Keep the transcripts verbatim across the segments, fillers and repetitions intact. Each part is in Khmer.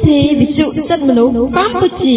ធីវិទ្យុសិទ្ធិមនុស្សកម្ពុជា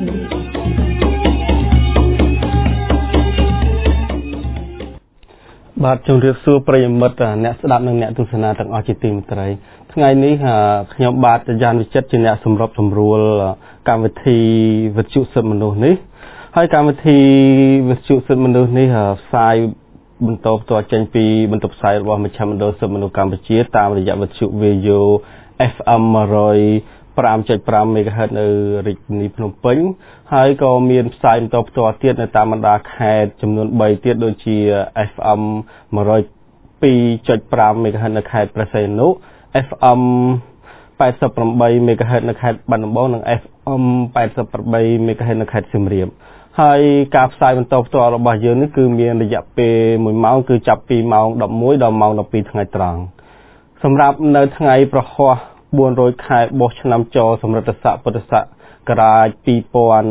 បាទជំរាបសួរប្រិយមិត្តអ្នកស្ដាប់និងអ្នកទស្សនាទាំងអស់ជាទីមេត្រីថ្ងៃនេះខ្ញុំបាទយ៉ានវិចិត្រជាអ្នកសម្របសម្រួលកម្មវិធីវិទ្យុសិទ្ធិមនុស្សនេះហើយកម្មវិធីវិទ្យុសិទ្ធិមនុស្សនេះផ្សាយបន្តផ្ទាល់ចេញពីបន្ទប់ផ្សាយរបស់មជ្ឈមណ្ឌលសិទ្ធិមនុស្សកម្ពុជាតាមរយៈវិទ្យុ Video เอฟ เอ็ม one oh five point five មេហ្គាហឺត នៅរាជធានីភ្នំពេញហើយក៏មានផ្សាយបន្តផ្ទាល់ទៀតនៅតាមបណ្ដាខេត្តចំនួន3ទៀតដូចជា เอฟ เอ็ม one oh two point five មេហ្គាហឺត នៅខេត្តព្រះសីហនុ เอฟ เอ็ม eighty-eight មេហ្គាហឺត នៅខេត្តបាត់ដំបងនិង เอฟ เอ็ม eighty-eight មេហ្គាហឺត នៅខេត្តសៀមរាបហើយការផ្សាយបន្តផ្ទាល់របស់យើងនេះគឺមានរយៈពេលoneម៉ោងគឺចាប់ពីម៉ោងelevenដល់ម៉ោងtwelveថ្ងៃត្រង់សម្រាប់នៅថ្ងៃប្រហ័សfour hundredខែបោះឆ្នាំចសម្រិតស័កពុទ្ធសករាជtwo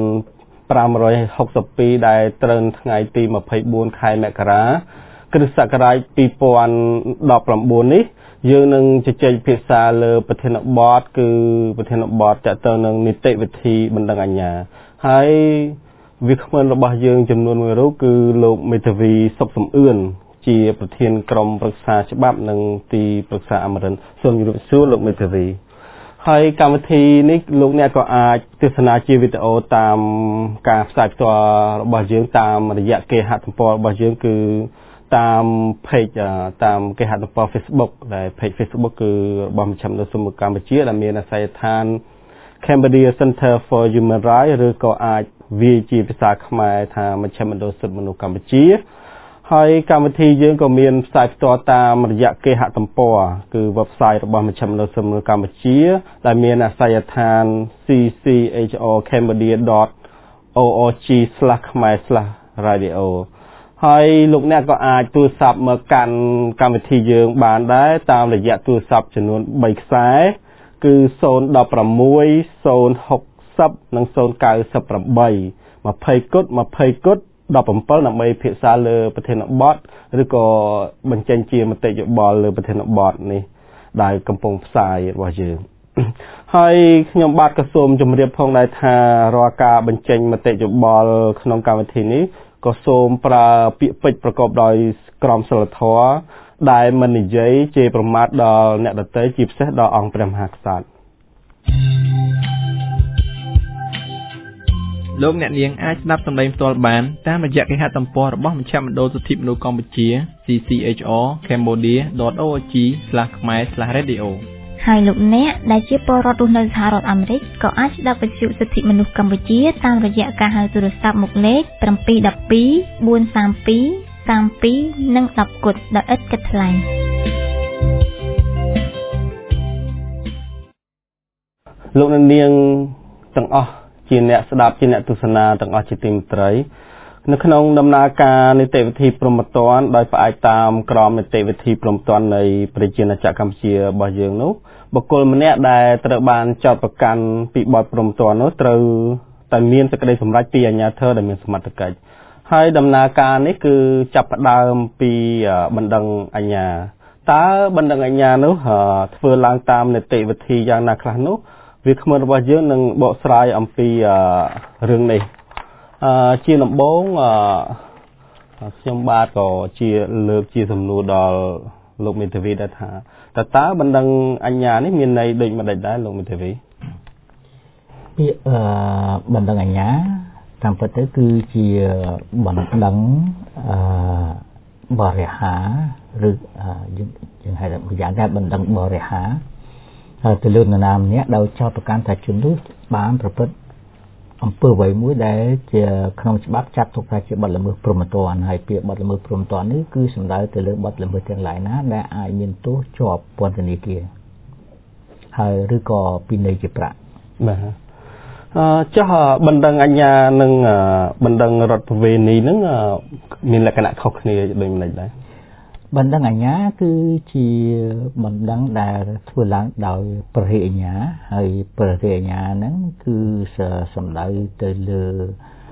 thousand five hundred sixty-twoដែលត្រូវថ្ងៃទីtwenty-fourខែមករាគ្រិស្តសករាជtwo thousand nineteenនេះយើងនឹងជជែកពិភាក្សាលើប្រធានបទគឺប្រធានបទទាក់ទងនឹងនីតិវិធីបណ្ដឹងអាជ្ញាហើយវាគ្មិនរបស់យើងចំនួនមួយរូបគឺលោកមេធាវីសុកសំអឿនជាប្រធានក្រុមប្រឹក្សាច្បាប់និងទីប្រឹក្សាអមរិនទ្រសូមជម្រាបសួរលោកមេធាវីហើយកម្មវិធីនេះលោកអ្នកក៏អាចទស្សនាជាវីដេអូតាមការផ្សាយផ្ទាល់របស់យើងតាមរយៈគេហទំព័ររបស់យើងគឺតាម page តាមគេហទំព័រ Facebook ដែល page Facebook គឺរបស់មជ្ឈមណ្ឌលសិទ្ធិមនុស្សកម្ពុជាដែលមានអាសយដ្ឋាន Cambodia Center for Human Rights ឬក៏អាចវាយជាភាសាខ្មែរថាមជ្ឈមណ្ឌលសិទ្ធិមនុស្សកម្ពុជាហើយកម្មវិធីយើងក៏មានផ្សាយផ្ទាល់តាមរយៈគេហទំព័រគឺ website របស់មជ្ឈមណ្ឌលសិទ្ធិមនុស្សកម្ពុជាដែលមានអាសយដ្ឋាន c c h r cambodia dot org slash khmer slash radio ហើយលោកអ្នកក៏អាចទូរស័ព្ទមកកាន់កម្មវិធីយើងបានដែរតាមរយៈទូរស័ព្ទចំនួនthreeខ្សែគឺzero one six zero six zeroនិងzero nine eight twentyគុតtwentyគុតseventeenដើម្បីពិភាក្សាលើប្រធានបទឬក៏បញ្ចេញជាមតិយោបល់លើប្រធានបទនេះដែលកំពុងផ្សាយរបស់យើងហើយខ្ញុំបាទក៏សូមជម្រាបផងដែរថារាល់ការបញ្ចេញមតិយោបល់ក្នុងកម្មវិធីនេះក៏សូមប្រើពាក្យពេចន៍ប្រកបដោយក្រមសីលធម៌ដែលមិននិយាយជេរប្រមាថដល់អ្នកដទៃជាពិសេសដល់អង្គព្រះមហាក្សត្រលោកអ្នកនាងអាចស្ដាប់សម្លេងផ្ទាល់បានតាមរយៈគេហទំព័ររបស់មជ្ឈមណ្ឌលសិទ្ធិមនុស្សកម្ពុជា c c h r cambodia dot org slash khmer slash radio ហើយលោកអ្នកដែលជាពលរដ្ឋរស់នៅសហរដ្ឋអាមេរិកក៏អាចស្ដាប់វិទ្យុសិទ្ធិមនុស្សកម្ពុជាតាមរយៈការហៅទូរស័ព្ទមុខលេខseven one two four three two thirty-twoនិងtenគុតដោយឥតគិតថ្លៃលោកអ្នកនាងទាំងអស់ជាអ្នកស្ដាប់ជាអ្នកទស្សនាទាំងអស់ជាទីមេត្រីនៅក្នុងដំណើរការនីតិវិធីព្រហ្មទណ្ឌដោយផ្អែកតាមក្រមនីតិវិធីព្រហ្មទណ្ឌនៃប្រជាណាចក្រកម្ពុជារបស់យើងនោះបុគ្គលម្នាក់ដែលត្រូវបានចោទប្រកាន់ពីបទព្រហ្មទណ្ឌនោះត្រូវតែមានសេចក្តីសម្រេចពីអាជ្ញាធរដែលមានសមត្ថកិច្ចហើយដំណើរការនេះគឺចាប់ផ្ដើមពីបណ្ដឹងអាជ្ញាតើបណ្ដឹងអាជ្ញានោះធ្វើឡើងតាមនីតិវិធីយ៉ាងណាខ្លះនោះវាគ្មិនរបស់យើងនឹងបកស្រាយអំពីរឿងនេះអឺជាដំបូងខ្ញុំបាទក៏ជាលើកជាសំណួរដល់លោកមេធាវីដែរថាតើតើបណ្ដឹងអាជ្ញានេះមានន័យដូចម្ដេចដែរលោកមេធាវីពាក្យអឺបណ្ដឹងអាជ្ញាតាមពិតទៅគឺជាបណ្ដឹងអឺបរិហាឬយើងយើងហៅថាយ៉ាងណាបណ្ដឹងបរិហាហើយទៅលើនរណាម្នាក់ដោយចោទប្រកាន់ថាជននោះបានប្រព្រឹត្តអំពើអ្វីមួយដែលជាក្នុងច្បាប់ចាត់ទុកថាជាបទល្មើសព្រហ្មទណ្ឌហើយពាក្យបទល្មើសព្រហ្មទណ្ឌនេះគឺសំដៅទៅលើបទល្មើសទាំងឡាយណាដែលអាចមានទោសជាប់ពន្ធនាគារហើយឬក៏ពិន័យជាប្រាក់បាទអឺចុះបណ្ដឹងអាជ្ញានិងបណ្ដឹងរដ្ឋប្រវេណីហ្នឹងមានលក្ខណៈខុសគ្នាដូចម្ដេចដែរបណ្ដឹងអាជ្ញាគឺជាបណ្ដឹងដែលធ្វើឡើងដោយព្រះរាជអាជ្ញាហើយព្រះរាជអាជ្ញាហ្នឹងគឺសំដៅទៅលើ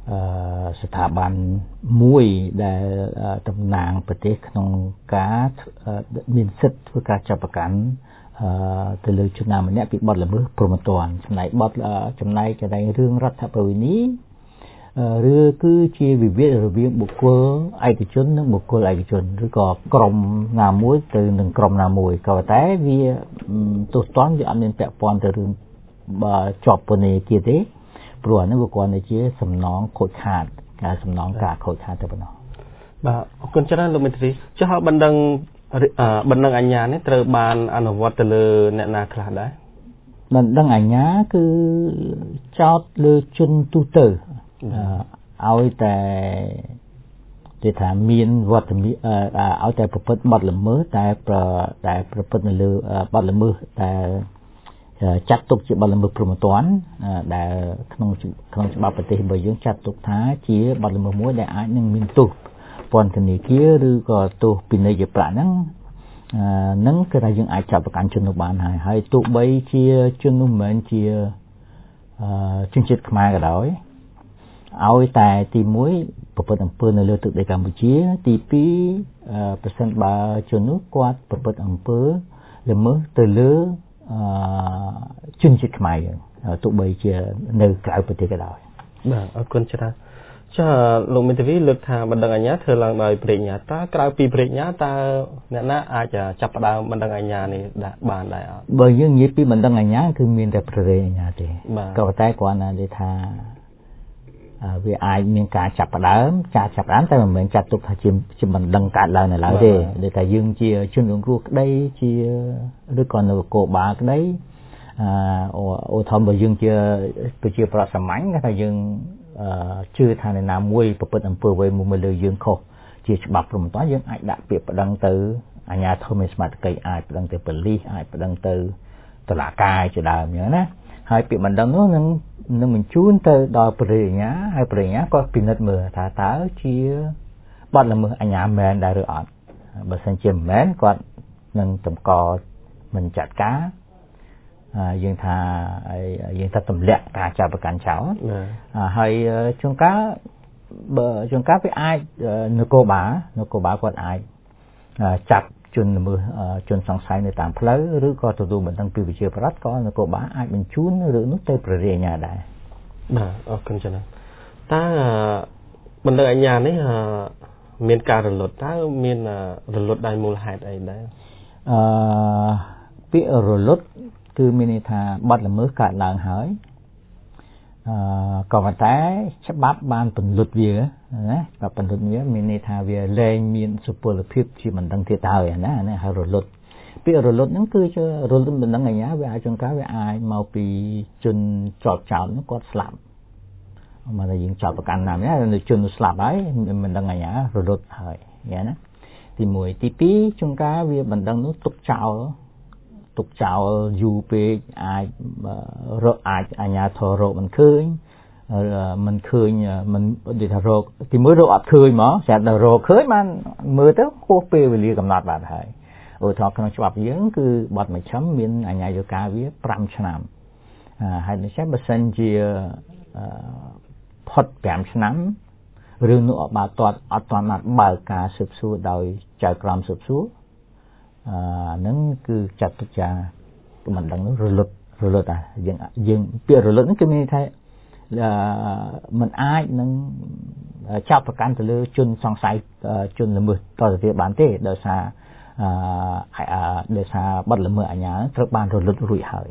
ស្ថាប័នមួយដែលតំណាងប្រទេសក្នុងការមានសិទ្ធិធ្វើការចាប់ប្រកាន់ទៅលើជនណាម្នាក់ពីបទល្មើសព្រហ្មទណ្ឌចំណែកបទចំណែកកន្លែងរឿងរដ្ឋប្រវេណីឬគឺជាវិវាទរវាងបុគ្គលឯកជននិងបុគ្គលឯកជនឬក៏ក្រុមណាមួយទៅនឹងក្រុមណាមួយក៏តែវាទោះតន់វាអត់មានពាក់ព័ន្ធទៅរឿងជាប់ពន្ធនាគារទេព្រោះអានេះវាគ្រាន់តែជាសំណងខូចខាតការសំណងការខូចខាតទៅប៉ុណ្ណោះបាទអរគុណច្រើនលោកមេធាវីចុះហើយបណ្ដឹងបណ្ដឹងអាជ្ញានេះត្រូវបានអនុវត្តទៅលើអ្នកណាខ្លះដែរបណ្ដឹងអាជ្ញាគឺចោទលើជនទូទៅឲ្យតែគេថាមានវត្តមានឲ្យតែប្រព្រឹត្តបទល្មើសតែតែប្រព្រឹត្តនៅលើបទល្មើសតែចាត់ទុកជាបទល្មើសព្រហ្មទណ្ឌដែលក្នុងក្នុងច្បាប់ប្រទេសរបស់យើងចាត់ទុកថាជាបទល្មើសមួយដែលអាចនឹងមានទោសពន្ធនាគារឬក៏ទោសពិន័យប្រាក់ហ្នឹងនឹងគឺថាយើងអាចចាប់ប្រកាន់ជននោះបានហើយហើយទោះបីជាជននោះមិនមែនជាជនជាតិខ្មែរក៏ដោយឲ្យតែទីមួយប្រព្រឹត្តអំពើនៅលើទឹកដីកម្ពុជាទីពីរប្រសិនបើជននោះគាត់ប្រព្រឹត្តអំពើល្មើសទៅលើជនជាតិខ្មែរយើងទោះបីជានៅក្រៅប្រទេសក៏ដោយបាទអរគុណច្រើនចាលោកមេធាវីលើកថាបណ្ដឹងអាជ្ញាធ្វើឡើងដោយប្រញ្ញាតើក្រៅពីប្រញ្ញាតើអ្នកណាអាចចាប់ផ្ដើមបណ្ដឹងអាជ្ញានេះបានដែរអត់បើយើងនិយាយពីបណ្ដឹងអាជ្ញាគឺមានតែប្រញ្ញាអាជ្ញាទេក៏តែគ្រាន់តែថាវាអាចមានការចាប់ផ្ដើមចាត់ចាប់ផ្ដើមតែមិនមែនចាត់ទុកថាជាជាបណ្ដឹងកើតឡើងនៅឡើយទេដូចថាយើងជាជនរងគ្រោះក្តីជាឬក៏នៅគោលបាលក្តីអឺអូធំបើយើងជាប្រជាប្រដ្ឋសាមញ្ញគេថាយើងជឿថាអ្នកណាមួយប្រព្រឹត្តអំពើអ្វីមួយលើយើងខុសជាច្បាប់ព្រហ្មទណ្ឌយើងអាចដាក់ពាក្យប្តឹងទៅអាជ្ញាធរមានសមត្ថកិច្ចអាចប្តឹងទៅប៉ូលីសអាចប្តឹងទៅតុលាការជាដើមអញ្ចឹងណាហើយពាក្យបណ្ដឹងនោះនឹងនឹងបញ្ជូនទៅដល់ព្រះរាជអាជ្ញាហើយព្រះរាជអាជ្ញាក៏ពិនិត្យមើលថាតើជាបទល្មើសអាជ្ញាមែនដែរឬអត់បើសិនជាមិនមែនគាត់នឹងតម្កល់មិនចាត់ការយើងថាយើងថាទម្លាក់ការចាប់ប្រកាន់ចោលហើយជួនកាលបើជួនកាលវាអាចនគរបាលនគរបាលគាត់អាចចាប់ជនល្មើសជនសង្ស័យនៅតាមផ្លូវឬក៏ទទួលបណ្ដឹងពីវិជាប្រដ្ឋក៏នគរបាលអាចបញ្ជូនរឿងនោះទៅព្រះរាជអាជ្ញាដែរបាទអរគុណច្រើនតើបណ្ដឹងអាជ្ញានេះមានការរលត់តើមានរលត់ដោយមូលហេតុអីដែរអឺពាក្យរលត់គឺមានន័យថាបទល្មើសកើតឡើងហើយអឺក៏ប៉ុន្តែច្បាប់បានពន្លត់វាណាក៏ពន្លត់វាមានន័យថាវាលែងមានសុពលភាពជាមិនដឹងទៀតហើយណាណាហើយរលត់ពាក្យរលត់ហ្នឹងគឺជារលត់មិនដឹងអាជ្ញាវាអាចចង្ការវាអាចមកពីជនជាប់ចោតហ្នឹងគាត់ស្លាប់មកតែយើងចោតប្រកាន់ណាម្នាក់នៅជនស្លាប់ហើយមិនដឹងអាជ្ញារលត់ហើយយ៉ាងណាទីមួយទីពីរចង្ការវាមិនដឹងនោះទុកចោលទុកចោលយូរពេកអាចរកអាចអាជ្ញាធររកមិនឃើញមិនឃើញមិនដូចថារកទីមួយរកអត់ឃើញមកស្រាប់តែរកឃើញបានមើលទៅខុសពេលវេលាកំណត់បាត់ហើយឧទាហរណ៍ក្នុងច្បាប់យើងគឺបទមជ្ឈិមមានអាជ្ញាយកាវាប្រាំឆ្នាំហើយដូច្នេះបើសិនជាផុតប្រាំឆ្នាំរឿងនោះអត់បើតអត់ទាន់បើកការស៊ើបសួរដោយចៅក្រមស៊ើបសួរអឺហ្នឹងគឺចាត់ទុកថាមិនដឹងនោះរលត់រលត់អាយើងយើងពាក្យរលត់ហ្នឹងគឺមានន័យថាអឺมันអាចនឹងចាប់ប្រកាន់ទៅលើជនសង្ស័យជនល្មើសតទៅទៀតបានទេដោយសារអឺដោយសារបទល្មើសអាជ្ញាត្រូវបានរលត់រួចហើយ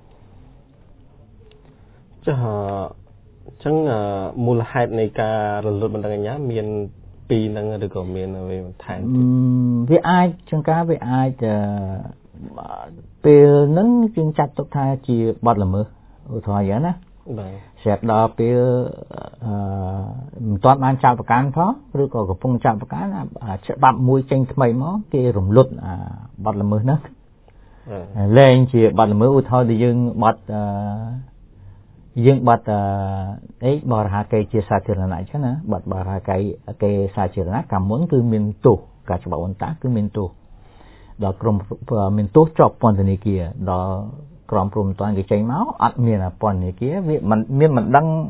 ចាអញ្ចឹងមូលហេតុនៃការរលត់បណ្ដឹងអាជ្ញាមានពីរហ្នឹងឬក៏មានអ្វីបន្ថែមទៀតវាអាចចង្ការវាអាចពេលហ្នឹងយើងចាត់ទុកថាជាបទល្មើសឧទាហរណ៍យ៉ាងណាបាទស្រាប់ដល់ពេលអឺមិនទាន់បានចាប់ប្រកាន់ផងឬក៏កំពុងចាប់ប្រកាន់ច្បាប់មួយចេញថ្មីមកគេរំលត់បទល្មើសហ្នឹងលែងជាបទល្មើសឧទាហរណ៍ដែលយើងបទអឺយើងបាត់អីបរិហាកេជាសាធារណៈអញ្ចឹងណាបាត់បរិហាកេគេសាធារណៈកាលមុនគឺមានទោសការច្បាប់អន្តរគឺមានទោសដល់ក្រុមមានទោសជាប់ពន្ធនាគារដល់ក្រុមព្រំតាន់គេចេញមកអត់មានពន្ធនាគារវាមិនមានមិនដឹង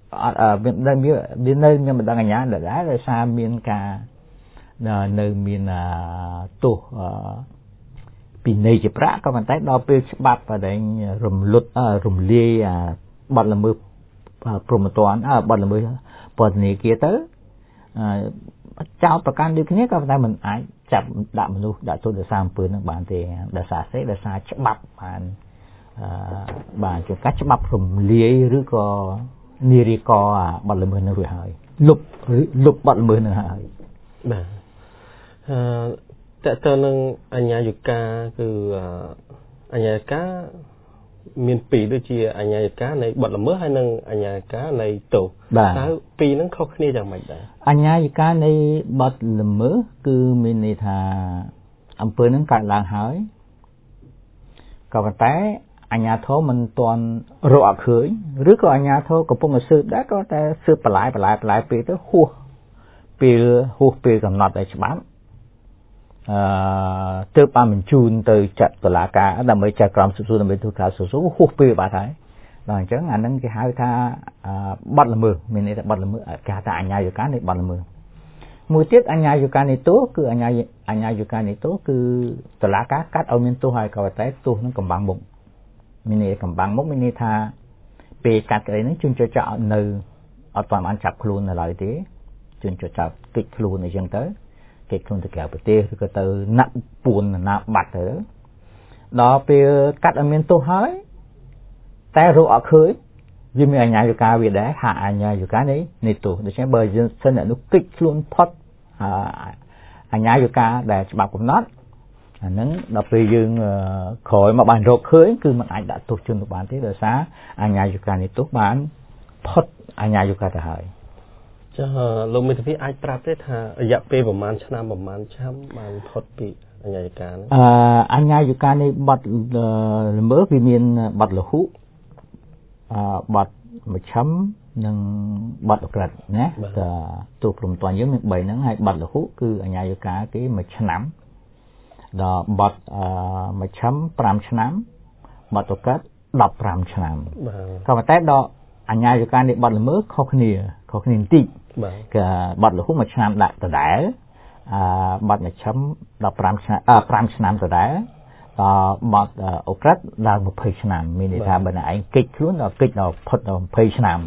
មាននៅមាននៅខ្ញុំមិនដឹងអាញាដែរដោយសារមានការនៅមានទោសពីនៃជាប្រាក់ក៏ប៉ុន្តែដល់ពេលច្បាប់តែរំលត់រំលាយបទល្មើសព្រហ្មទណ្ឌបទល្មើសពន្ធនាគារទៅចោតប្រកាន់ដូចគ្នាក៏ប៉ុន្តែមិនអាចចាប់ដាក់មនុស្សដាក់ទោសដោយសារអំពើនឹងបានទេដោយសារសេដោយសារច្បាប់បានបានជាការច្បាប់រំលាយឬក៏នារីកបទល្មើសនឹងរួចហើយលុបលុបបទល្មើសនឹងហើយបាទអឺតើតើនឹងអញ្ញាយកាគឺអញ្ញាយកាមានពីរដូចជាអញ្ញាយកានៃបទល្មើសហើយនិងអញ្ញាយកានៃទោសតើពីរហ្នឹងខុសគ្នាយ៉ាងម៉េចដែរអញ្ញាយកានៃបទល្មើសគឺមានន័យថាអំពើហ្នឹងកើតឡើងហើយក៏ប៉ុន្តែអញ្ញាធមមិនទាន់រកអត់ឃើញឬក៏អញ្ញាធមកំពុងតែស៊ើបដែរក៏តែស៊ើបបន្លាយបន្លាយបន្លាយពេលទៅហួសពេលហួសពេលកំណត់ឲ្យច្បាប់អឺទើបបានបញ្ជូនទៅចាត់តុលាការដើម្បីចាត់ក្រមស៊ើបសួរដើម្បីធ្វើការស៊ើបសួរហួសពេលបាត់ហើយដល់អញ្ចឹងអានឹងគេហៅថាបទល្មើសមានន័យថាបទល្មើសគេហៅថាអញ្ញាយកានៃបទល្មើសមួយទៀតអញ្ញាយកានៃទោសគឺអញ្ញាអញ្ញាយកានៃទោសគឺតុលាការកាត់ឲ្យមានទោសហើយក៏តែទោសនឹងកំបាំងមុខមានន័យកំបាំងមុខមានន័យថាពេលកាត់ក្តីហ្នឹងជួនចោចឲ្យនៅអត់បានចាប់ខ្លួននៅឡើយទេជួនចោចចាប់គិតខ្លួនអីចឹងទៅគេខ្លួនទៅក្រៅប្រទេសឬក៏ទៅណាក់ពួនណាបាត់ទៅដល់ពេលកាត់ឲ្យមានទោសហើយតែរកអត់ឃើញវាមានអញ្ញាយកាវាដែរហាក់អញ្ញាយកានេះនៃទោសដូច្នេះបើយើងសិនអ្នកនោះគិតខ្លួនផុតអញ្ញាយកាដែលច្បាប់កំណត់អាហ្នឹងដល់ពេលយើងក្រោយមកបានរកឃើញគឺมันអាចដាក់ទោសជនទៅបានទេដោយសារអញ្ញាយកានៃទោសបានផុតអញ្ញាយកាទៅហើយចាលោកមេធាវីអាចប្រាប់ទេថារយៈពេលប្រហែលឆ្នាំប្រហែលឆ្នាំបានផុតពីអញ្ញាយកាហ្នឹងអឺអញ្ញាយកានៃបទល្មើសវាមានបទលហុអឺបទមជ្ឈិមនិងបទអក្រិតណាតែទោសព្រមតាន់យើងមានបីហ្នឹងហើយបទលហុគឺអញ្ញាយកាគេមួយឆ្នាំដល់បទអឺមជ្ឈិមប្រាំឆ្នាំបទអក្រិតដប់ប្រាំឆ្នាំក៏ប៉ុន្តែដល់អញ្ញាយកានៃបទល្មើសខុសគ្នាខុសគ្នាបន្តិចគឺបទលហុមួយឆ្នាំដាក់ដដែលអឺបទមជ្ឈិមដប់ប្រាំឆ្នាំអឺប្រាំឆ្នាំដដែលដល់បទអក្រិតឡើងម្ភៃឆ្នាំមានន័យថាបើណែឯងកិច្ចខ្លួនដល់កិច្ចដល់ផុតដល់ម្ភៃឆ្នាំ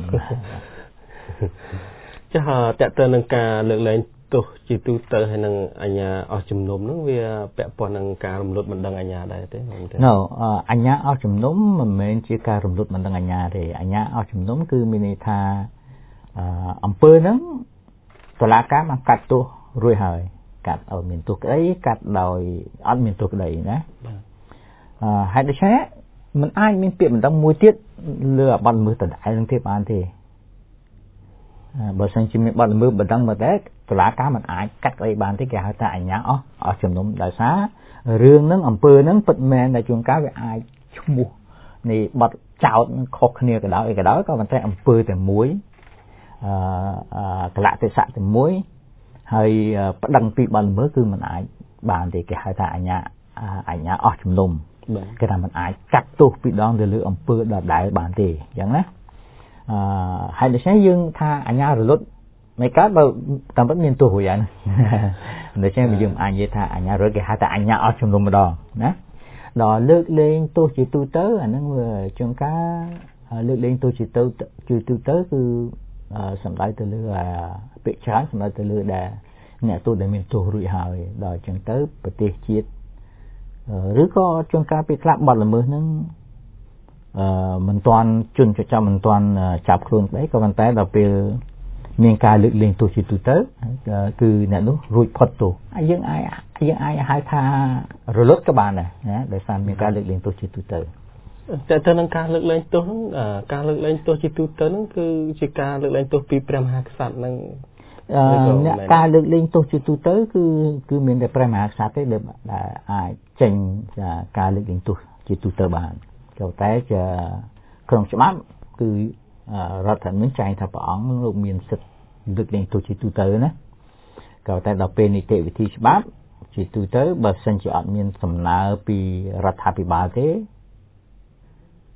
ចាតើតើនឹងការលើកលែងទោសជាទូទៅហើយនឹងអញ្ញាអស់ជំនុំហ្នឹងវាពាក់ព័ន្ធនឹងការរំលត់បណ្ដឹងអញ្ញាដែរទេមែនទេណូអញ្ញាអស់ជំនុំមិនមែនជាការរំលត់បណ្ដឹងអញ្ញាទេអញ្ញាអស់ជំនុំគឺមានន័យថាអំពើហ្នឹងតុលាការបានកាត់ទោសរួចហើយកាត់ឲ្យមានទោសក្តីកាត់ដោយអត់មានទោសក្តីណាអឺហើយដូច្នេះมันអាចមានពាក្យបណ្ដឹងមួយទៀតលើបទល្មើសដដែលនឹងទៀតបានទេបើសិនជាមានបទល្មើសបណ្ដឹងមកដែរតុលាការមិនអាចកាត់អីបានទេគេហៅថាអញ្ញាអស់អស់ជំនុំដោយសាររឿងហ្នឹងអំពើហ្នឹងពិតមែនតែជួនកាលវាអាចឈ្មោះនៃបទចោតនឹងខុសគ្នាក៏ដោយអីក៏ដោយក៏ប៉ុន្តែអំពើតែមួយអឺកលៈទេសៈតែមួយហើយប្តឹងពីបទល្មើសគឺមិនអាចបានទេគេហៅថាអញ្ញាអញ្ញាអស់ជំនុំគេថាមិនអាចកាត់ទោសពីដងទៅលើអំពើដដែលបានទេអញ្ចឹងណាអឺហើយដូច្នេះយើងថាអញ្ញារលត់មិនកើតបើតាមពិតមានទោសរួចហើយណាដូច្នេះយើងអាចនិយាយថាអញ្ញារលត់គេហៅថាអញ្ញាអស់ជំនុំម្ដងណាដល់លើកលែងទោសជាទូទៅអាហ្នឹងវាជួនកាលលើកលែងទោសជាទូជាទូទៅគឺសំដៅទៅលើពាក្យច្រើនសំដៅទៅលើដែលអ្នកទោសដែលមានទោសរួចហើយដល់អញ្ចឹងទៅប្រទេសជាតិឬក៏ជួនកាលពេលខ្លះបទល្មើសហ្នឹងអឺមិនទាន់ជន់ចាំមិនទាន់ចាប់ខ្លួនស្ដីក៏ប៉ុន្តែដល់ពេលមានការលើកលែងទោសជាទូទៅគឺអ្នកនោះរួចផុតទោសហើយយើងអាចយើងអាចហៅថារលត់ក៏បានដែរណាដោយសារមានការលើកលែងទោសជាទូទៅតែទៅនឹងការលើកលែងទោសហ្នឹងការលើកលែងទោសជាទូទៅហ្នឹងគឺជាការលើកលែងទោសពីព្រះមហាក្សត្រហ្នឹងអឺអ្នកការលើកលែងទោសជាទូទៅគឺគឺមានតែព្រះមហាក្សត្រទេដែលអាចចេញការលើកលែងទោសជាទូទៅបានក៏តែជាក្នុងច្បាប់គឺរដ្ឋធម្មនុញ្ញចែងថាព្រះអង្គលោកមានសិទ្ធិលើកលែងទោសជាទូទៅណាក៏តែដល់ពេលនីតិវិធីច្បាប់ជាទូទៅបើសិនជាអត់មានសំណើពីរដ្ឋាភិបាលទេ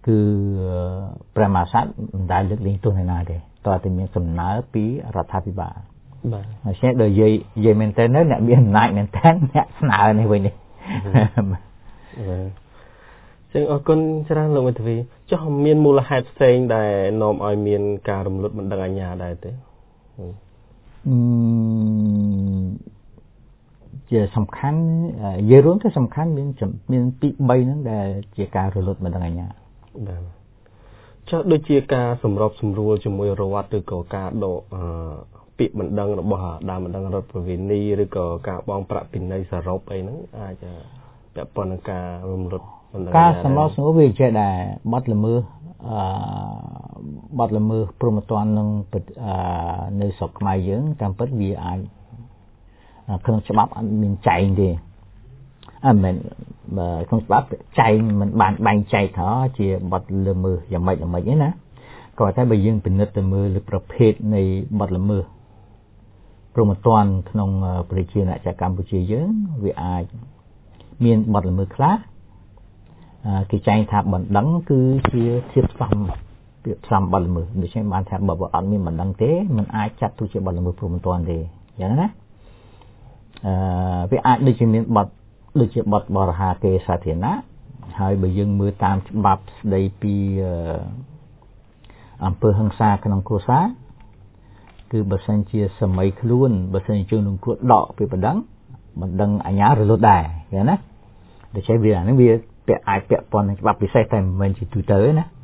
គឺព្រះមហាក្សត្រមិនដែលលើកលែងទោសណាទេតើតែមានសំណើពីរដ្ឋាភិបាលបាទហើយចេះដល់និយាយនិយាយមែនតើអ្នកមានអំណាចមែនតើអ្នកស្នើនេះវិញនេះបាទចឹងអរគុណច្រើនលោកមេធាវីចុះមានមូលហេតុផ្សេងដែលនាំឲ្យមានការរំលត់បណ្ដឹងអាជ្ញាដែរទេអឺជាសំខាន់និយាយរួមទៅសំខាន់មានមានពីរបីហ្នឹងដែលជាការរលត់បណ្ដឹងអាជ្ញាបាទចុះដូចជាការសម្របសម្រួលជាមួយរដ្ឋឬក៏ការដកអឺពាក្យបណ្ដឹងរបស់ដើមបណ្ដឹងរដ្ឋប្រវេណីឬក៏ការបង់ប្រាក់ពិន័យសរុបអីហ្នឹងអាចពាក់ព័ន្ធនឹងការរំលត់បណ្ដឹងការសម្របសម្រួលវាចេះដែរបទល្មើសអឺបទល្មើសព្រហ្មទណ្ឌនឹងនៅស្រុកខ្មែរយើងតាមពិតវាអាចក្នុងច្បាប់អត់មានចែងទេអត់មែនក្នុងច្បាប់ចែងមិនបានបែងចែកថាជាបទល្មើសយ៉ាងម៉េចយ៉ាងម៉េចទេណាក៏តែបើយើងពិនិត្យទៅមើលលើប្រភេទនៃបទល្មើសព្រហ្មទណ្ឌក្នុងប្រជាណាចក្រកម្ពុជាយើងវាអាចមានបទល្មើសខ្លះគេចែងថាបណ្ដឹងគឺជាធៀបផ្សំពាក្យផ្សំបទល្មើសដូច្នេះបានថាបើអត់មានបណ្ដឹងទេมันអាចចាត់ទុកជាបទល្មើសព្រហ្មទណ្ឌទេអញ្ចឹងណាអឺវាអាចដូចជាមានបទដូចជាបទបរិហាកេរសាធារណៈហើយបើយើងមើលតាមច្បាប់ស្ដីពីអំពើហិង្សាក្នុងគ្រួសារគឺបើសិនជាសម័យខ្លួនបើសិនជាជនរងគ្រោះដកពីបណ្ដឹងបណ្ដឹងអាជ្ញារលត់ដែរឃើញណាដូច្នេះវាអានេះវាពាក់អាចពាក់ព័ន្ធនឹងច្បាប់ពិសេសតែមិនមែនជាទូទៅទេណា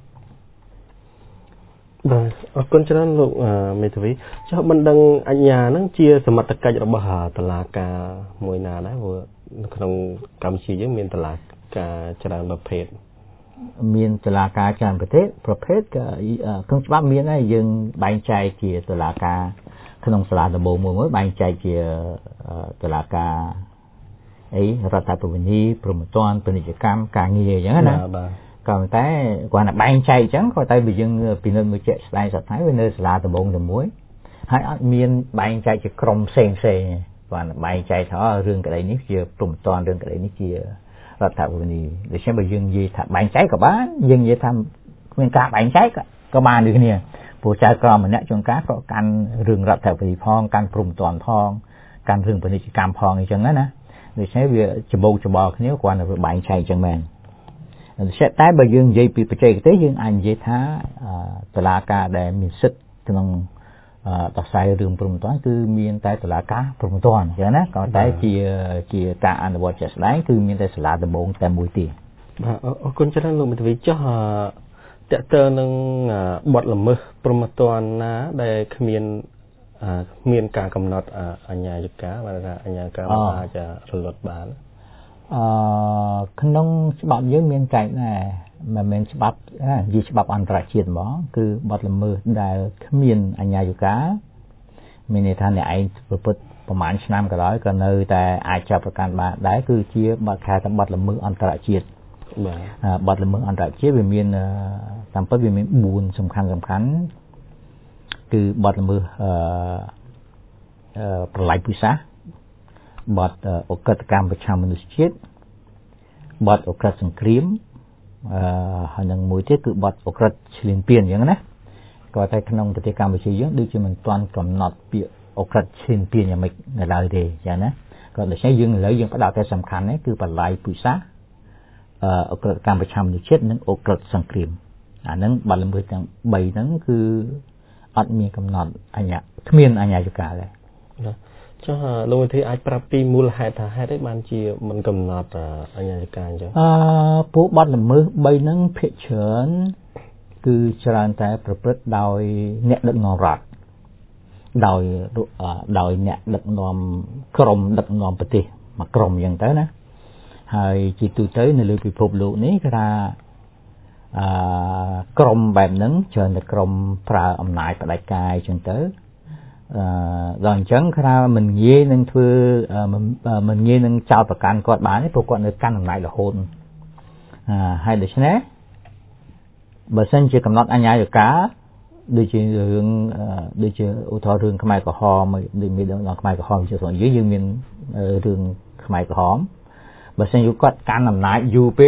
បាទអរគុណច្រើនលោកមេធាវីចុះបណ្ដឹងអាជ្ញាហ្នឹងជាសមត្ថកិច្ចរបស់តុលាការមួយណាដែរព្រោះក្នុងកម្ពុជាយើងមានតុលាការច្រើនប្រភេទមានតុលាការច្រើនប្រភេទប្រភេទក្នុងច្បាប់មានហើយយើងបែងចែកជាតុលាការក្នុងសាលាដំបូងមួយមួយបែងចែកជាតុលាការអីរដ្ឋាភិបាលព្រហ្មទណ្ឌពាណិជ្ជកម្មការងារអញ្ចឹងណាបាទក៏តែគាត់តែបែងចែកអញ្ចឹងក៏តែបើយើងពិនិត្យមើលជាក់ស្ដែងសប្តាហ៍វានៅសាលាដំបូងតែមួយហើយអត់មានបែងចែកជាក្រុមផ្សេងផ្សេងគាត់បែងចែកថារឿងក្តីនេះជាព្រហ្មទណ្ឌរឿងក្តីនេះជារដ្ឋាភិបាលដូច្នេះបើយើងនិយាយថាបែងចែកក៏បានយើងនិយាយថាគ្មានការបែងចែកក៏បានដូចគ្នាព្រោះចៅក្រមម្នាក់ជួនកាលក៏កាន់រឿងរដ្ឋាភិបាលផងកាន់ព្រហ្មទណ្ឌផងកាន់រឿងពាណិជ្ជកម្មផងអញ្ចឹងណាដូច្នេះវាច្បោកច្បល់គ្នាគាត់នៅបែងចែកអញ្ចឹងមែនតែបើយើងនិយាយពីបច្ចេកទេសយើងអាចនិយាយថាតុលាការដែលមានសិទ្ធិក្នុងដោះស្រាយរឿងព្រហ្មទណ្ឌគឺមានតែតុលាការព្រហ្មទណ្ឌអញ្ចឹងណាក៏តែជាជាការអនុវត្តជាក់ស្ដែងគឺមានតែសាលាដំបូងតែមួយទេបាទអរគុណច្រើនលោកមេធាវីចុះតើតើនឹងបទល្មើសព្រហ្មទណ្ឌណាដែលគ្មានមានការកំណត់អាជ្ញាយកាបាទថាអាជ្ញាការអាចរលត់បានអឺក្នុងច្បាប់យើងមានចែកដែរមិនមែនច្បាប់និយាយច្បាប់អន្តរជាតិហ្មងគឺបទល្មើសដែលគ្មានអាជ្ញាយកាមានន័យថាអ្នកឯងប្រព្រឹត្តប្រហែលឆ្នាំក៏ដោយក៏នៅតែអាចចាប់ប្រកាន់បានដែរគឺជាបទខែតាមបទល្មើសអន្តរជាតិបាទបទល្មើសអន្តរជាតិវាមានតាមពិតវាមានបួនសំខាន់សំខាន់គឺបទល្មើសអឺប្រល័យពូជសាសន៍បទអក្រិតកម្មប្រឆាំងមនុស្សជាតិបទអក្រិតសង្គ្រាមអឺហើយនឹងមួយទៀតគឺបទអក្រិតឈ្លានពានអញ្ចឹងណាក៏តែក្នុងប្រទេសកម្ពុជាយើងដូចជាមិនទាន់កំណត់ពាក្យអក្រិតឈ្លានពានយ៉ាងម៉េចនៅឡើយទេអញ្ចឹងណាក៏ដូច្នេះយើងឥឡូវយើងផ្ដោតតែសំខាន់នេះគឺប្រល័យពូជសាសន៍អឺអក្រិតកម្មប្រឆាំងមនុស្សជាតិនិងអក្រិតសង្គ្រាមអាហ្នឹងបទល្មើសទាំងបីហ្នឹងគឺអត់មានកំណត់អាជ្ញាគ្មានអាជ្ញាយកាទេចុះលោកវិធីអាចប្រាប់ពីមូលហេតុថាហេតុអីបានជាមិនកំណត់អាជ្ញាយកាអញ្ចឹងអឺពួកបទល្មើសបីហ្នឹងភាគច្រើនគឺច្រើនតែប្រព្រឹត្តដោយអ្នកដឹកនាំរដ្ឋដោយដោយអ្នកដឹកនាំក្រុមដឹកនាំប្រទេសមួយក្រុមអញ្ចឹងទៅណាហើយជាទូទៅនៅលើពិភពលោកនេះគេថាអឺក្រុមបែបហ្នឹងច្រើនតែក្រុមប្រើអំណាចផ្ដាច់ការអញ្ចឹងទៅអឺដល់អញ្ចឹងគេថាមិនងាយនឹងធ្វើមិនងាយនឹងចោទប្រកាន់គាត់បានទេព្រោះគាត់នៅកាន់អំណាចរហូតអឺហើយដូច្នេះបើសិនជាកំណត់អាជ្ញាយកាដូចជារឿងដូចជាឧទាហរណ៍រឿងខ្មែរក្រហមដូចមានដល់ខ្មែរក្រហមជាស្រុកយើងយើងមានរឿងខ្មែរក្រហមបើសិនជាគាត់កាន់អំណាចយូរពេក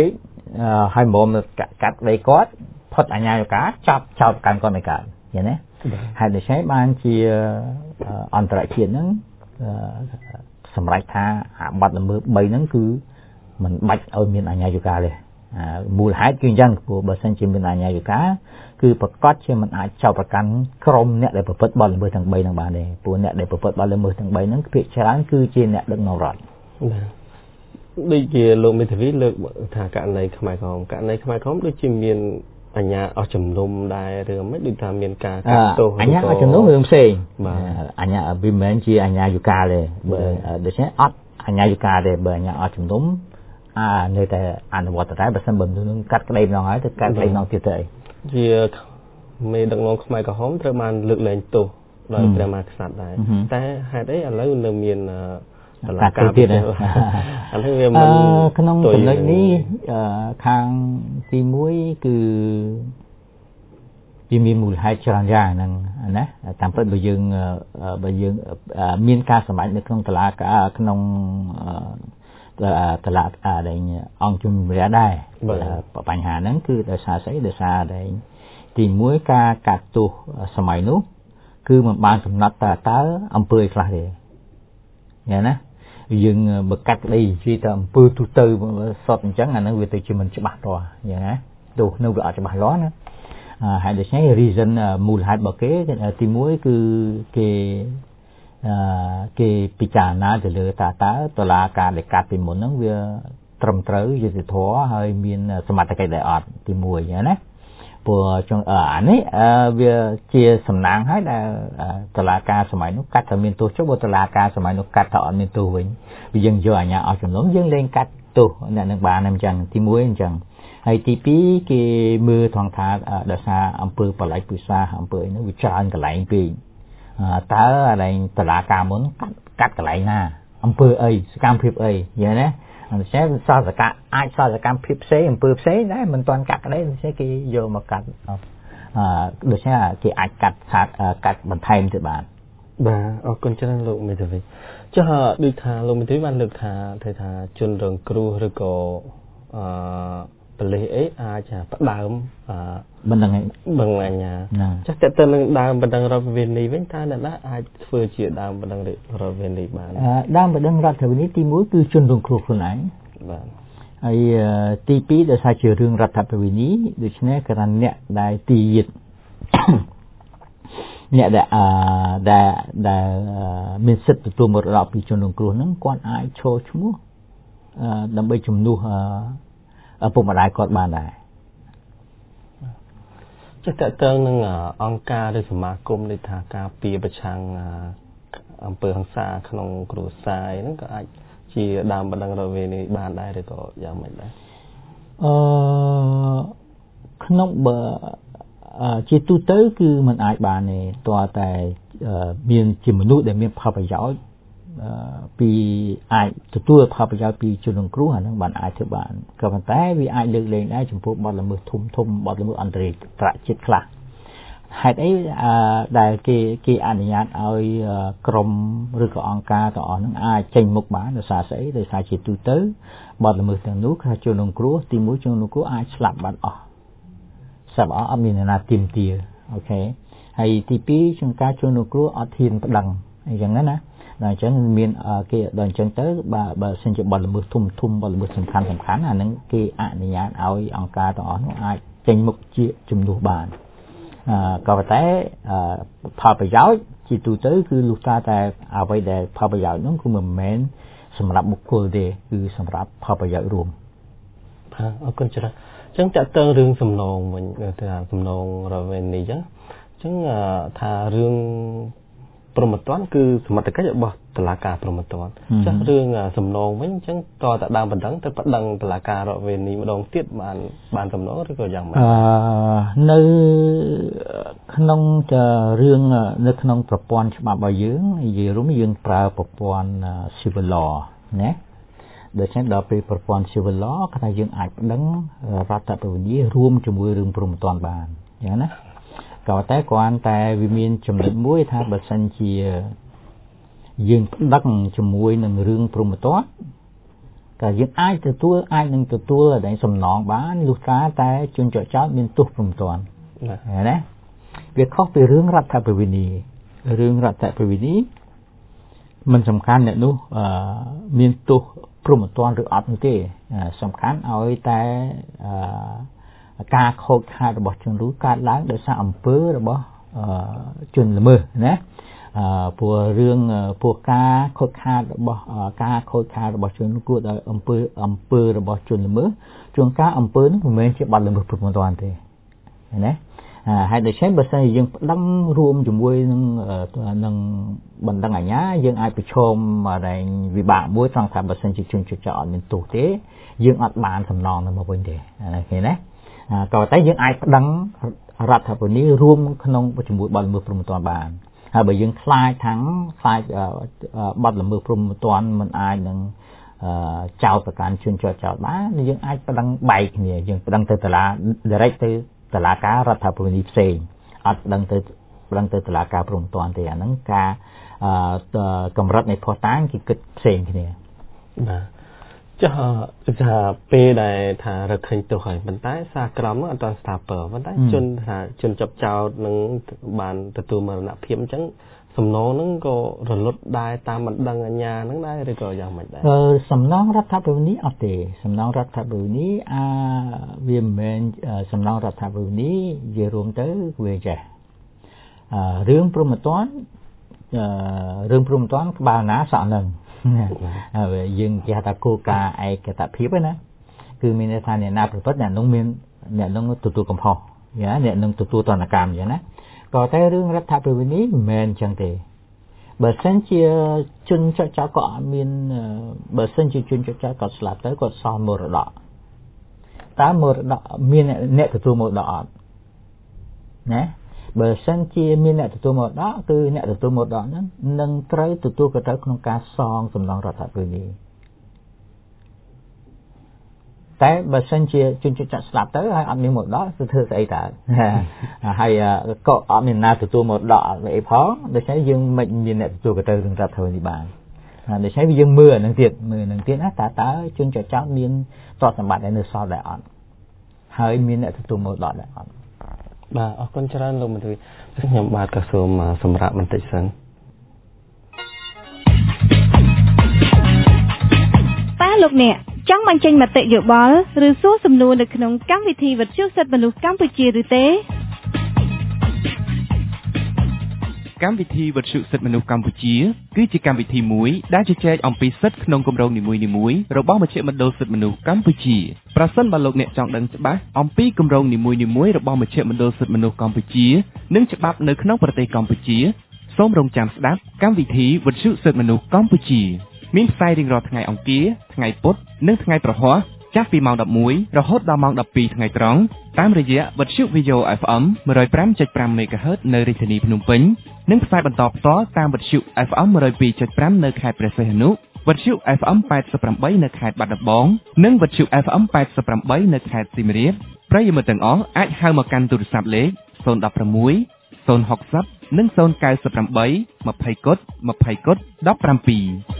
ហើយមកកាត់ដីគាត់ផុតអាញាយកាចាប់ចោតកាន់គាត់មិនកើតឃើញទេហើយដូច្នេះបានជាអន្តរជាតិហ្នឹងសម្រេចថាអាបទល្មើសបីហ្នឹងគឺមិនបាច់ឲ្យមានអាញាយកាទេមូលហេតុគឺអញ្ចឹងព្រោះបើសិនជាមានអាញាយកាគឺប្រកាសជាមិនអាចចោទប្រកាន់ក្រុមអ្នកដែលប្រព្រឹត្តបទល្មើសទាំងបីហ្នឹងបានទេព្រោះអ្នកដែលប្រព្រឹត្តបទល្មើសទាំងបីហ្នឹងភាគច្រើនគឺជាអ្នកដឹកនាំរដ្ឋដូចជាលោកមេធាវីលើកថាករណីខ្មែរក្រមករណីខ្មែរក្រមដូចជាមានអញ្ញាអស់ជំនុំដែរឬមិនដូចថាមានការកាត់ទោសអញ្ញាអស់ជំនុំរឿងផ្សេងអញ្ញាវាមិនជាអញ្ញាយកាទេបើដូច្នេះអត់អញ្ញាយកាទេបើអញ្ញាអស់ជំនុំអានៅតែអនុវត្តតែបើសិនបើនឹងកាត់ក្តីម្ដងហើយទៅកាត់ក្តីម្ដងទៀតទៅជាមេដឹកនាំខ្មែរក្រហមត្រូវបានលើកលែងទោសដោយព្រះមហាក្សត្រដែរតែហេតុអីឥឡូវនៅមានតឡាការទៀតឥឡូវវាមិនក្នុងចំណុចនេះខាងទីមួយគឺវាមានមូលហេតុច្រើនយ៉ាងហ្នឹងណាតាមពិតបើយើងបើយើងមានការសម្រេចនៅក្នុងតឡាការក្នុងតឡាការដែលអង្គជំនះដែរបញ្ហាហ្នឹងគឺដោយសារស្អីដោយសារតែទីមួយការកាត់ទោសសម័យនោះគឺមិនបានកំណត់តើតើអំពើខ្លះទេញ៉េណាយើងបើកាត់ក្តីជាតែអំពើទូទៅសតអញ្ចឹងអាហ្នឹងវាទៅជាមិនច្បាស់តោះយ៉ាងណាទោះនៅវាអត់ច្បាស់លាស់ណាហើយដូច្នេះ reason មូលហេតុរបស់គេទីមួយគឺគេអឺគេពិចារណាទៅលើតើតើតុលាការដែលកាត់ពីមុនហ្នឹងវាត្រឹមត្រូវយុត្តិធម៌ហើយមានសមត្ថកិច្ចដែរអត់ទីមួយយ៉ាងណាព្រោះចង់អានេះវាជាសំណាងហើយដែលតឡាការសម័យនោះកាត់តែមានទោសចុះបើតឡាការសម័យនោះកាត់តែអត់មានទោសវិញវាយើងយកអាញាអស់ចំនួនយើងលែងកាត់ទោសអ្នកនឹងបានអញ្ចឹងទីមួយអញ្ចឹងហើយទីពីរគេមើលថងថាដោយសារអង្គើបល័យពិសាអង្គើអីនោះវាច្រើនកន្លែងពេកតើអានេះតឡាការមុនកាត់កន្លែងណាអង្គើអីសកម្មភាពអីយល់ណាអញ្ចឹងសតកៈអាចសតកម្មភាពផ្សេងអំពើផ្សេងដែរមិនទាន់កាត់ក្តីដូច្នេះគេយកមកកាត់អឺដូច្នេះគេអាចកាត់ខាត់កាត់បន្ថែមទៅបានបាទអរគុណច្រើនលោកមេធាវីចុះដូចថាលោកមេធាវីបានលើកថាថាថាជនរងគ្រោះឬក៏អឺប៉ូលីសអីអាចផ្ដើមអឺបណ្ដឹងបង្អញ្ញាចុះតើតើនឹងដើមបណ្ដឹងរដ្ឋវិនីវិញតើអ្នកណាអាចធ្វើជាដើមបណ្ដឹងរដ្ឋវិនីបានដើមបណ្ដឹងរដ្ឋវិនីទីមួយគឺជនរងគ្រោះខ្លួនឯងបាទហើយទីពីរដោយសារជារឿងរដ្ឋវិនីដូច្នេះគ្រាន់អ្នកដែលទីយាតអ្នកដែលអឺដែលដែលមានសិទ្ធិទទួលមរតកពីជនរងគ្រោះហ្នឹងគាត់អាចឈរឈ្មោះអឺដើម្បីជំនួសអឺឪពុកម្ដាយគាត់បានដែរចុះតើតើនឹងអង្គការឬសមាគមនៃថាការពារប្រឆាំងអំពើហិង្សាក្នុងគ្រួសារហ្នឹងក៏អាចជាដើមបណ្ដឹងរដ្ឋវិនីបានដែរឬក៏យ៉ាងម៉េចដែរអឺក្នុងបើជាទូទៅគឺมันអាចបានទេតើតែមានជាមនុស្សដែលមានផលប្រយោជន៍ពីអាចទទួលផលប្រយោជន៍ពីជនរងគ្រោះអាហ្នឹងបានអាចធ្វើបានក៏ប៉ុន្តែវាអាចលើកលែងដែរចំពោះបទល្មើសធំធំបទល្មើសអន្តរជាតិខ្លះហេតុអីដែលគេគេអនុញ្ញាតឲ្យក្រុមឬក៏អង្គការទាំងអស់ហ្នឹងអាចចេញមុខបានដោយសារស្អីដោយសារជាទូទៅបទល្មើសទាំងនោះគឺជនរងគ្រោះទីមួយជនរងគ្រោះអាចស្លាប់បាត់អស់ស្លាប់អស់អត់មានអ្នកណាទាមទារអូខេហើយទីពីរជាងការជនរងគ្រោះអត់ហ៊ានប្តឹងអញ្ចឹងណាដល់អញ្ចឹងមានគេដល់អញ្ចឹងទៅបើបើសិនជាបទល្មើសធំធំបទល្មើសសំខាន់សំខាន់អាហ្នឹងគេអនុញ្ញាតឲ្យអង្គការទាំងអស់នោះអាចចេញមុខជាជំនួសបានអឺក៏ប៉ុន្តែផលប្រយោជន៍ជាទូទៅគឺលុះត្រាតែអ្វីដែលផលប្រយោជន៍នោះគឺមិនមែនសម្រាប់បុគ្គលទេគឺសម្រាប់ផលប្រយោជន៍រួមបាទអរគុណច្រើនអញ្ចឹងតើតើរឿងសំណងវិញថាសំណងរវេននេះអញ្ចឹងអញ្ចឹងថារឿងព្រមត្តនគឺសមត្ថកិច្ចរបស់តុលាការព្រមត្តនចាស់រឿងសំណងវិញអញ្ចឹងតើតើដើមបណ្ដឹងទៅប្តឹងតុលាការរដ្ឋវិនីម្ដងទៀតបានបានសំណងឬក៏យ៉ាងម៉េចអឺនៅក្នុងរឿងនៅក្នុងប្រព័ន្ធច្បាប់របស់យើងនិយាយរួមយើងប្រើប្រព័ន្ធ civil law ណាដូច្នេះដល់ពេលប្រព័ន្ធ civil law គឺថាយើងអាចប្តឹងរដ្ឋវិនីរួមជាមួយរឿងព្រមត្តនបានអញ្ចឹងណាក៏តែគ្រាន់តែវាមានចំណុចមួយថាបើសិនជាយើងប្តឹងជាមួយនឹងរឿងព្រមត្តនតែយើងអាចទទួលអាចនឹងទទួលដែលសំណងបានលុះត្រាតែជនជាប់ចោតមានទោសព្រមទាន់ណាវាខុសពីរឿងរដ្ឋប្បវេនីរឿងរដ្ឋប្បវេនីមិនសំខាន់អ្នកនោះអឺមានទោសព្រមទាន់ឬអត់នោះទេសំខាន់ឲ្យតែអឺការខូចខាតរបស់ជននោះកើតឡើងដោយសារអំពើរបស់ជនល្មើសណាអឺព្រោះរឿងព្រោះការខូចខាតរបស់ការខូចខាតរបស់ជនគួរដោយអំពើអំពើរបស់ជនល្មើសជួនកាលអំពើនោះមិនមែនជាបទល្មើសព្រមទាន់ទេណាហើយដូច្នេះបើសិនជាយើងប្តឹងរួមជាមួយនឹងនឹងបណ្ដឹងអាជ្ញាយើងអាចប្រឈមតែវិបាកមួយត្រង់ថាបើសិនជាជនជាប់ចោតអត់មានទោសទេយើងអត់បានសំណងទៅមកវិញទេណាឃើញទេក៏តែយើងអាចប្តឹងរដ្ឋាភិបាលនេះរួមក្នុងជាមួយបទល្មើសព្រហ្មទណ្ឌបានហើយបើយើងខ្លាចខាងខ្លាចបទល្មើសព្រហ្មទណ្ឌមិនអាចនឹងចោទប្រកាន់ជនជាប់ចោតបានយើងអាចប្តឹងបែកគ្នាយើងប្តឹងទៅតុលា direct ទៅតុលាការរដ្ឋាភិបាលផ្សេងអត់ដឹងទៅដឹងទៅតុលាការព្រហ្មទណ្ឌទេអាហ្នឹងការកម្រិតនៃភស្តុតាងគេគិតផ្សេងគ្នាបាទចុះថាពេលដែលថារកឃើញទោសហើយប៉ុន្តែសារក្រមនោះអត់ទាន់ស្ថាពរប៉ុន្តែជនថាជនជាប់ចោតនឹងបានទទួលមរណភាពអញ្ចឹងសំណងហ្នឹងក៏រលត់ដែរតាមបណ្ដឹងអាជ្ញាហ្នឹងដែរឬក៏យ៉ាងម៉េចដែរអឺសំណងរដ្ឋាភិបាលនេះអត់ទេសំណងរដ្ឋាភិបាលនេះអាវាមិនមែនសំណងរដ្ឋាភិបាលនេះនិយាយរួមទៅវាចេះអឺរឿងព្រហ្មទណ្ឌអឺរឿងព្រហ្មទណ្ឌក្បាលណាសក់ហ្នឹងហើយយើងគេហៅថាគោលការណ៍ឯកតភាពណាគឺមានន័យថាអ្នកណាប្រព្រឹត្តអ្នកនោះមានអ្នកនោះទទួលកំហុសយ៉ាអ្នកនឹងទទួលទណ្ឌកម្មអញ្ចឹងណាក៏តែរឿងរដ្ឋាភិបាលនេះមិនមែនអញ្ចឹងទេបើសិនជាជនជាប់ចោតក៏អត់មានបើសិនជាជនជាប់ចោតគាត់ស្លាប់ទៅគាត់សល់មរតកតើមរតកមានអ្នកទទួលមរតកអត់ណាបើសិនជាមានអ្នកទទួលមរតកគឺអ្នកទទួលមរតកហ្នឹងនឹងត្រូវទទួលទៅក្នុងការសងសំណងរដ្ឋាភិបាលនេះតែបើសិនជាជនជាប់ចោតស្លាប់ទៅហើយអត់មានមរតកគឺធ្វើស្អីតើហើយក៏អត់មានណាទទួលមរតកអីផងដូច្នេះយើងមិនមានអ្នកទទួលទៅរឿងរដ្ឋាភិបាលនេះបានដូច្នេះយើងមើលអានឹងទៀតមើលនឹងទៀតណាតើតើជនជាប់ចោតមានទ្រព្យសម្បត្តិដែលនៅសល់ដែរអត់ហើយមានអ្នកទទួលមរតកដែរអត់បាទអរគុណច្រើនលោកមន្ត្រីខ្ញុំបាទក៏សូមសម្រាប់បន្តិចសិនតើលោកអ្នកចង់បញ្ចេញមតិយោបល់ឬសួរសំណួរនៅក្នុងកម្មវិធីវិទ្យុសិទ្ធិមនុស្សកម្ពុជាឬទេកម្មវិធីវិទ្យុសិទ្ធិមនុស្សកម្ពុជាគឺជាកម្មវិធីមួយដែលជជែកអំពីសិទ្ធិក្នុងគម្រោងនីមួយៗរបស់មជ្ឈមណ្ឌលសិទ្ធិមនុស្សកម្ពុជាប្រសិនបើលោកអ្នកចង់ដឹងច្បាស់អំពីគម្រោងនីមួយៗរបស់មជ្ឈមណ្ឌលសិទ្ធិមនុស្សកម្ពុជានិងច្បាប់នៅក្នុងប្រទេសកម្ពុជាសូមរងចាំស្ដាប់កម្មវិធីវិទ្យុសិទ្ធិមនុស្សកម្ពុជាមានផ្សាយរៀងរាល់ថ្ងៃអង្គារថ្ងៃពុធនិងថ្ងៃប្រហ័សចាប់ពីម៉ោងដប់មួយរហូតដល់ម៉ោងដប់ពីរថ្ងៃត្រង់តាមរយៈវិទ្យុ Video เอฟ เอ็ม one oh five point five មេហ្គាហឺត នៅរាជធានីភ្នំពេញនិងផ្សាយបន្តផ្ទាល់តាមវិទ្យុ เอฟ เอ็ม one oh two point five នៅខេត្តព្រះសីហនុវិទ្យុ เอฟ เอ็ม eighty-eightនៅខេត្តបាត់ដំបងនិងវិទ្យុ เอฟ เอ็ม eighty-eightនៅខេត្តសៀមរាបប្រិយមិត្តទាំងអស់អាចហៅមកកាន់ទូរស័ព្ទលេខzero one six zero six zeroនិងzero nine eight twentyគុត20គុតseventeen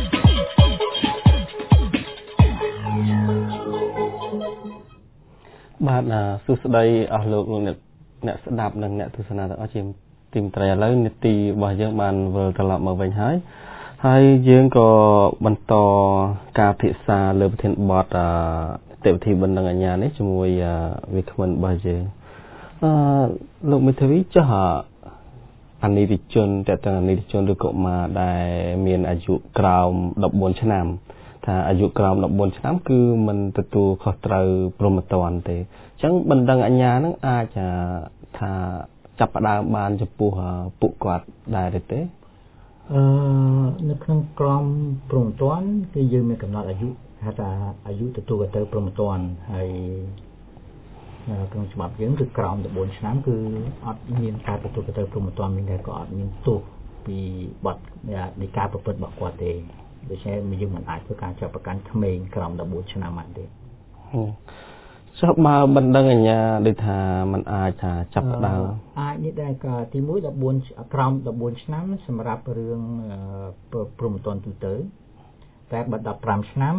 បាទសួស្តីអស់លោកលោកអ្នកអ្នកស្ដាប់និងអ្នកទស្សនាទាំងអស់ជាទីមេត្រីឥឡូវនីតិរបស់យើងបានវិលត្រឡប់មកវិញហើយហើយយើងក៏បន្តការពិសាលើប្រធានបទទេវធីបណ្ដឹងអាជ្ញានេះជាមួយវាគ្មិនរបស់យើងអឺលោកមេធាវីចុះអានិតិជនតើតើអានិតិជនឬកុមារដែលមានអាយុក្រោមfourteenឆ្នាំថាអាយុក្រោមfourteenឆ្នាំគឺមិនទទួលខុសត្រូវព្រហ្មទណ្ឌទេអញ្ចឹងបណ្ដឹងអាជ្ញាហ្នឹងអាចថាចាប់ផ្ដើមបានចំពោះពួកគាត់ដែរទេអឺនៅក្នុងក្រមព្រហ្មទណ្ឌគឺយើងមានកំណត់អាយុហៅថាអាយុទទួលទៅព្រហ្មទណ្ឌហើយក្នុងច្បាប់យើងគឺក្រោមfourteenឆ្នាំគឺអត់មានការទទួលទៅព្រហ្មទណ្ឌមានតែក៏អត់មានទោសពីបទនៃការប្រព្រឹត្តរបស់គាត់ទេដូច្នេះយើងមិនអាចធ្វើការចាប់ប្រកាន់ក្មេងក្រោមfourteenឆ្នាំបានទេចុះបើបណ្ដឹងអាជ្ញាដូចថាมันអាចថាចាប់ផ្ដើមអាចនេះដែរក៏ទីone fourteenក្រោមfourteenឆ្នាំសម្រាប់រឿងព្រហ្មទណ្ឌទូទៅតែបើfifteenឆ្នាំ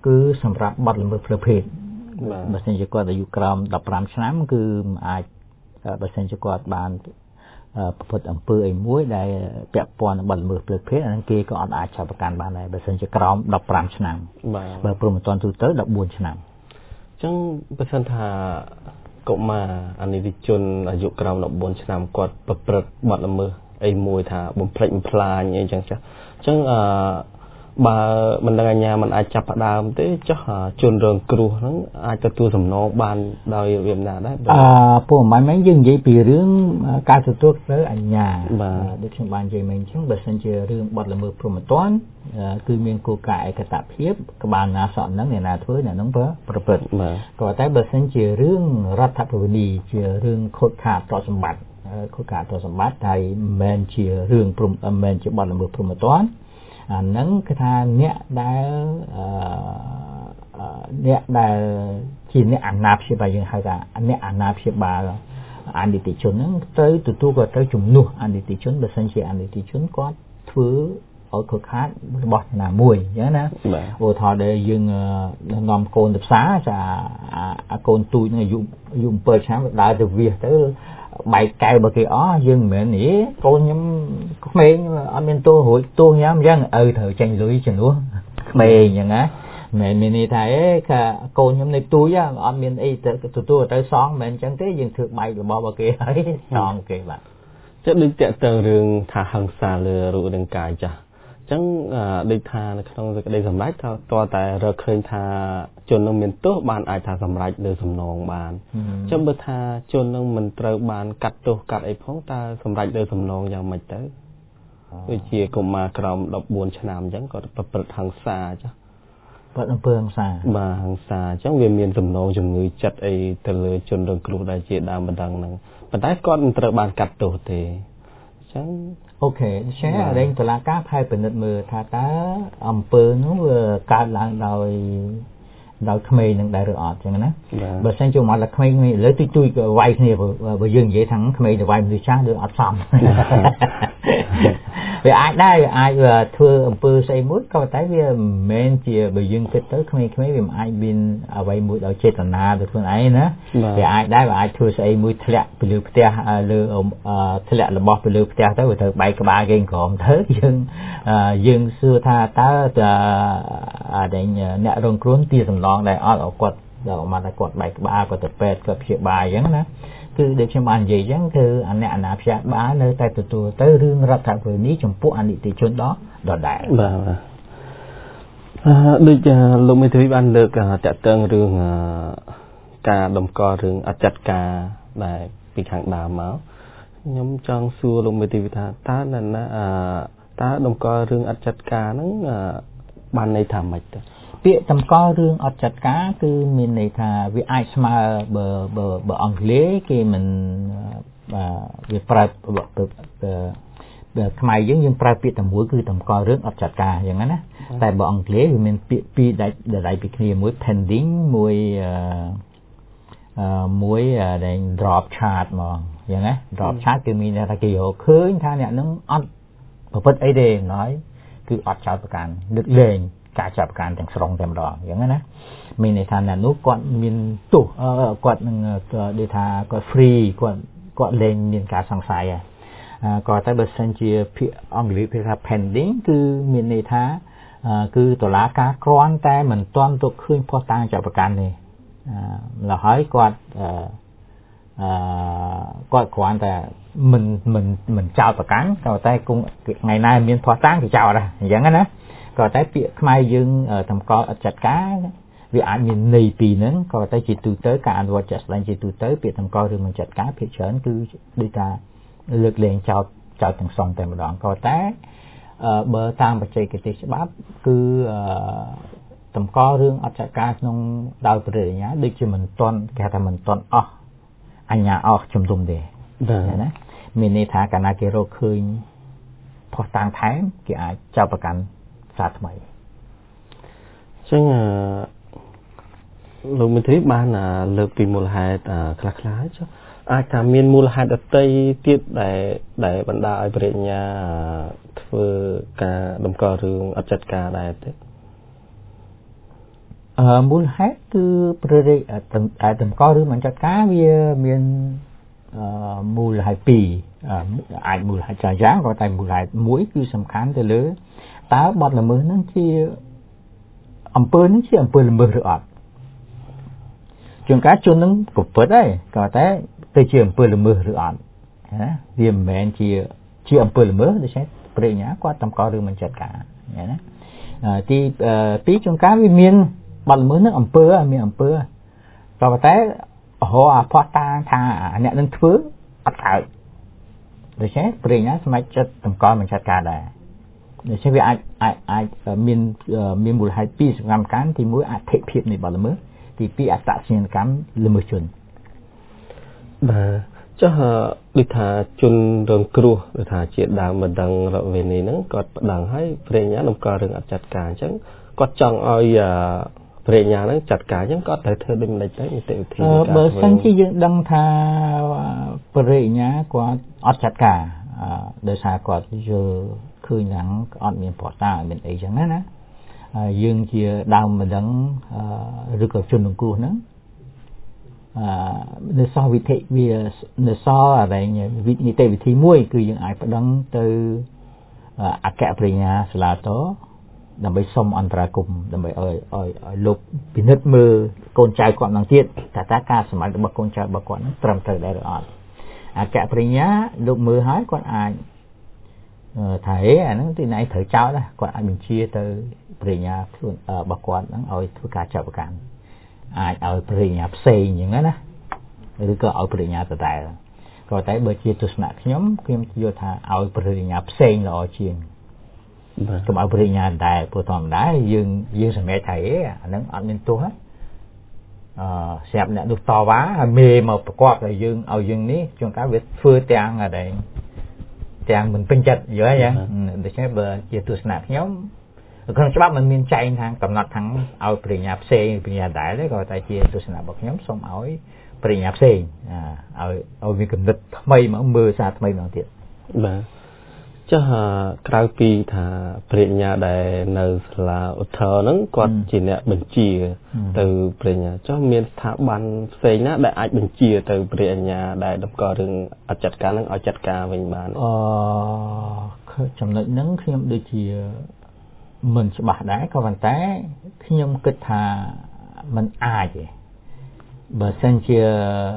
គឺសម្រាប់បទល្មើសផ្លូវភេទបើសិនជាគាត់អាយុក្រោមដប់ប្រាំឆ្នាំគឺអាចបើសិនជាគាត់បានប្រព្រឹត្តអំពើអីមួយដែលពាក់ព័ន្ធនឹងបទល្មើសផ្លូវភេទអានឹងគេក៏អត់អាចចាប់ប្រកាន់បានដែរបើសិនជាក្រោមដប់ប្រាំឆ្នាំបើព្រមមិនទាន់ទូទៅដប់បួនឆ្នាំអញ្ចឹងបើសិនថាកុមារអានិតិជនអាយុក្រោមដប់បួនឆ្នាំគាត់ប្រព្រឹត្តបទល្មើសអីមួយថាបំផ្លិចបំផ្លាញអីចឹងចាស់អញ្ចឹងអឺបើមិនដឹងអាញាមិនអាចចាប់ផ្ដើមទេចុះជនរងគ្រោះហ្នឹងអាចទទួលសំណងបានដោយរបៀបណាដែរអឺពួកមិនមែនយើងនិយាយពីរឿងការទទួលទៅអាញាដូចខ្ញុំបាននិយាយមិញអញ្ចឹងបើសិនជារឿងបទល្មើសព្រហ្មទណ្ឌគឺមានគោលការណ៍ឯកតភាពក្បាលណាសក់ហ្នឹងអ្នកណាធ្វើអ្នកហ្នឹងប្រព្រឹត្តក៏តែបើសិនជារឿងរដ្ឋប្បវេនីជារឿងខូចខាតទ្រព្យសម្បត្តិខូចខាតទ្រព្យសម្បត្តិហើយមិនមែនជារឿងព្រមមិនមែនជាបទល្មើសព្រហ្មទណ្ឌអាហ្នឹងគឺថាអ្នកដែលអឺអ្នកដែលជាអ្នកអាណាព្យាបាលយើងហៅថាអ្នកអាណាព្យាបាលអនិច្ចជនហ្នឹងត្រូវទទួលគាត់ត្រូវជំនួសអនិច្ចជនបើសិនជាអនិច្ចជនគាត់ធ្វើឲ្យខុសខាតរបស់ណាមួយអញ្ចឹងណាឧទាហរណ៍ដែលយើងនាំកូនទៅផ្សារចាអាកូនទូចហ្នឹងអាយុអាយុbảyឆ្នាំដើរទៅវាសទៅបែកកែវបើគេអស់យើងមិនមែនទេកូនខ្ញុំក្មេងអត់មានទោសរួចទោសញ៉ាំអញ្ចឹងឪត្រូវចេញលុយជំនួសក្មេងអញ្ចឹងណាមិនមានន័យថាអេកូនខ្ញុំនៅទូចអត់មានអីទៅទទួលទៅសងមិនអញ្ចឹងទេយើងធ្វើបែករបស់របស់គេហើយសងគេបាទចុះដូចតើតើរឿងថាហិង្សាលើរូបរាងកាយចាស់អញ្ចឹងដូចថានៅក្នុងសេចក្តីសម្រេចថាតើតែរកឃើញថាជននឹងមានទោសបានអាចថាសម្រេចលើសំណងបានអញ្ចឹងបើថាជននឹងមិនត្រូវបានកាត់ទោសកាត់អីផងតើសម្រេចលើសំណងយ៉ាងម៉េចទៅដូចជាកុមារក្រោមដប់បួនឆ្នាំអញ្ចឹងគាត់ប្រព្រឹត្តហិង្សាចាស់ប្រព្រឹត្តអំពើហិង្សាបាទហិង្សាអញ្ចឹងវាមានសំណងជំងឺចិត្តអីទៅលើជនរងគ្រោះដែលជាដើមបណ្ដឹងហ្នឹងប៉ុន្តែគាត់មិនត្រូវបានកាត់ទោសទេអញ្ចឹងអូខេឆែរែងតុលាការផែពិនិត្យមើលថាតើអំពើនោះវាកើតឡើងដោយដោយក្មេងនឹងដែរឬអត់ចឹងណាបើសិនជាមកតែក្មេងនេះឥឡូវទុយទុយក៏វាយគ្នាបើយើងនិយាយថាក្មេងទៅវាយមនុស្សចាស់ឬអត់សមវាអាចដែរវាអាចធ្វើអំពើស្អីមួយក៏តែវាមិនមែនជាបើយើងគិតទៅក្មេងៗវាមិនអាចមានអ្វីមួយដោយចេតនាទៅខ្លួនឯងណាវាអាចដែរវាអាចធ្វើស្អីមួយធ្លាក់ពីលើផ្ទះលើធ្លាក់របស់ពីលើផ្ទះទៅវាត្រូវបែកក្បាលគេក្រោមទៅយើងយើងសួរថាតើអាដែលអ្នករងគ្រោះទីសំឡងដែរអត់គាត់ដល់មកតែគាត់បែកក្បាលគាត់ទៅពេទ្យគាត់ព្យាបាលអញ្ចឹងណាគឺដូចខ្ញុំបាននិយាយអញ្ចឹងគឺអាអ្នកអាណាព្យាបាលនៅតែទទួលទៅរឿងរដ្ឋប្បវេនីចំពោះអនិច្ចជនដល់ដដែលបាទអឺដូចលោកមេធាវីបានលើកតាក់ទងរឿងការដំកល់រឿងអត្តចតការដែលពីខាងដើមមកខ្ញុំចង់សួរលោកមេធាវីថាតើណាតើដំកល់រឿងអត្តចតការហ្នឹងបានន័យថាម៉េចទៅពាក្យតម្កល់រឿងអត់ចាត់ការគឺមានន័យថាវាអាចស្មើបើបើបើអង់គ្លេសគេមិនវាប្រើបើខ្មែរយើងយើងប្រើពាក្យតែមួយគឺតម្កល់រឿងអត់ចាត់ការអញ្ចឹងណាតែបើអង់គ្លេសវាមានពាក្យពីរដែលដែលពីគ្នាមួយ pending មួយអឺមួយដែល drop charge ហ្មងអញ្ចឹងណា drop charge គឺមានន័យថាគេរកឃើញថាអ្នកនឹងអត់ប្រព្រឹត្តអីទេណយគឺអត់ចោទប្រកាន់លើកលែងការចាប់ប្រកាន់ទាំងស្រុងតែម្ដងអញ្ចឹងណាមានន័យថាអ្នកនោះគាត់មានទោសគាត់នឹងដូចថាគាត់ free គាត់គាត់លែងមានការសង្ស័យហើយក៏តែបើសិនជាភាគអង់គ្លេសគេថា pending គឺមានន័យថាគឺតុលាការគ្រាន់តែមិនទាន់រកឃើញភស្តុតាងចាប់ប្រកាន់ទេម្ល៉េះហើយគាត់អឺគាត់គ្រាន់តែមិនមិនមិនចោទប្រកាន់ក៏តែថ្ងៃណាមានភស្តុតាងគេចោទដែរអញ្ចឹងណាក៏តែពាក្យខ្មែរយើងតម្កល់អត់ចាត់ការវាអាចមានន័យពីរហ្នឹងក៏តែជាទូទៅការអនុវត្តជាក់ស្ដែងជាទូទៅពាក្យតម្កល់ឬមិនចាត់ការភាគច្រើនគឺដូចថាលើកលែងចោទចោទទាំងស្រុងតែម្ដងក៏តែបើតាមបច្ចេកទេសច្បាប់គឺតម្កល់រឿងអត់ចាត់ការក្នុងដោយព្រះរាជអាជ្ញាដូចជាមិនទាន់គេថាមិនទាន់អស់អាជ្ញាអស់ជំនុំទេណាមានន័យថាកាលណាគេរកឃើញភស្តុតាងថែមគេអាចចោទប្រកាន់សាថ្មីអញ្ចឹងលោកមេធាវីបានលើកពីមូលហេតុខ្លះៗចុះអាចថាមានមូលហេតុដទៃទៀតដែលដែលបណ្ដាលឲ្យព្រះញ្ញាធ្វើការតម្កល់រឿងអត់ចាត់ការដែរទេអឺមូលហេតុគឺប្រតិតែតម្កល់ឬមិនចាត់ការវាមានអឺមូលហេតុពីរអាចមូលហេតុច្រើនយ៉ាងក៏តែមូលហេតុមួយគឺសំខាន់ទៅលើតើបទល្មើសហ្នឹងជាអំពើហ្នឹងជាអំពើល្មើសឬអត់ជួនកាលជននឹងប្រព្រឹត្តហើយក៏តែទៅជាអំពើល្មើសឬអត់ណាវាមិនមែនជាជាអំពើល្មើសដូច្នេះប្រញ្ញាគាត់តម្កល់ឬមិនចាត់ការណាទីពីរជួនកាលវាមានបទល្មើសនឹងអំពើមានអំពើក៏តែរហអាផោះតាថាអ្នកនឹងធ្វើអត់កើតដូច្នេះប្រញ្ញាសម្រាប់ចិត្តតម្កល់មិនចាត់ការដែរដូច្នេះវាអាចអាចអាចមានមានមូលហេតុពីរសំខាន់ទីមួយអធិភាពនៃបទល្មើសទីពីរអត្តសញ្ញាណកម្មល្មើសជនបាទចុះដូចថាជនរងគ្រោះដូចថាជាដើមមិនដឹងរកវេនីហ្នឹងគាត់ប្តឹងឲ្យប្រញ្ញាតម្កល់រឿងអត់ចាត់ការអញ្ចឹងគាត់ចង់ឲ្យប្រញ្ញាហ្នឹងចាត់ការអញ្ចឹងគាត់ត្រូវធ្វើដូចម្តេចទៅនីតិវិធីនៃការបើសិនជាយើងដឹងថាប្រញ្ញាគាត់អត់ចាត់ការដោយសារគាត់យល់ឃើញហ្នឹងអត់មានប្រតាមានអីចឹងណាណាយើងជាដើមមិនដឹងឬក៏ជនរងគ្រោះហ្នឹងអឺនៅសោះវិធីវានៅសោះអីនីតិវិធីមួយគឺយើងអាចប្តឹងទៅអគ្គប្រញ្ញាសាលាតដើម្បីសុំអន្តរាគមន៍ដើម្បីឲ្យឲ្យឲ្យលោកពិនិត្យមើលកូនចៅគាត់នឹងទៀតថាតើការសម្ដែងរបស់កូនចៅរបស់គាត់នឹងត្រឹមត្រូវដែរឬអត់អគ្គប្រញ្ញាលោកមើលហើយគាត់អាចថាហេអាហ្នឹងទីណៃត្រូវចោលដែរគាត់អាចបញ្ជាទៅប្រញ្ញាខ្លួនរបស់គាត់ហ្នឹងឲ្យធ្វើការចាប់ប្រកាន់អាចឲ្យប្រញ្ញាផ្សេងអញ្ចឹងណាឬក៏ឲ្យប្រញ្ញាដដែលក៏តែបើជាទស្សនៈខ្ញុំខ្ញុំយល់ថាឲ្យប្រញ្ញាផ្សេងល្អជាងកុំឲ្យប្រញ្ញាដដែលព្រោះធម្មតាយើងយើងសម្រេចថាអាហ្នឹងអត់មានទោសអឺស្រាប់អ្នកនោះតវ៉ាហើយមេមកប្រកបឲ្យយើងឲ្យយើងនេះជួនកាលវាធ្វើទាំងអីទាំងមិនពេញចិត្តយល់ហើយដូច្នេះបើជាទស្សនៈខ្ញុំក្នុងច្បាប់มันមានចែងថាកំណត់ថាឲ្យប្រញ្ញាផ្សេងប្រញ្ញាដែរទេក៏តែជាទស្សនៈរបស់ខ្ញុំសូមឲ្យប្រញ្ញាផ្សេងឲ្យឲ្យវាកំណត់ថ្មីមកមើលសារថ្មីម្ដងទៀតបាទចុះក្រៅពីថាប្រញ្ញាដែលនៅសាលាឧទ្ធរហ្នឹងគាត់ជាអ្នកបញ្ជាទៅប្រញ្ញាចុះមានស្ថាប័នផ្សេងណាដែលអាចបញ្ជាទៅប្រញ្ញាដែលតម្កល់រឿងអត់ចាត់ការហ្នឹងឲ្យចាត់ការវិញបានអឺចំណុចហ្នឹងខ្ញុំដូចជាមិនច្បាស់ដែរក៏ប៉ុន្តែខ្ញុំគិតថាมันអាចទេបើសិនជា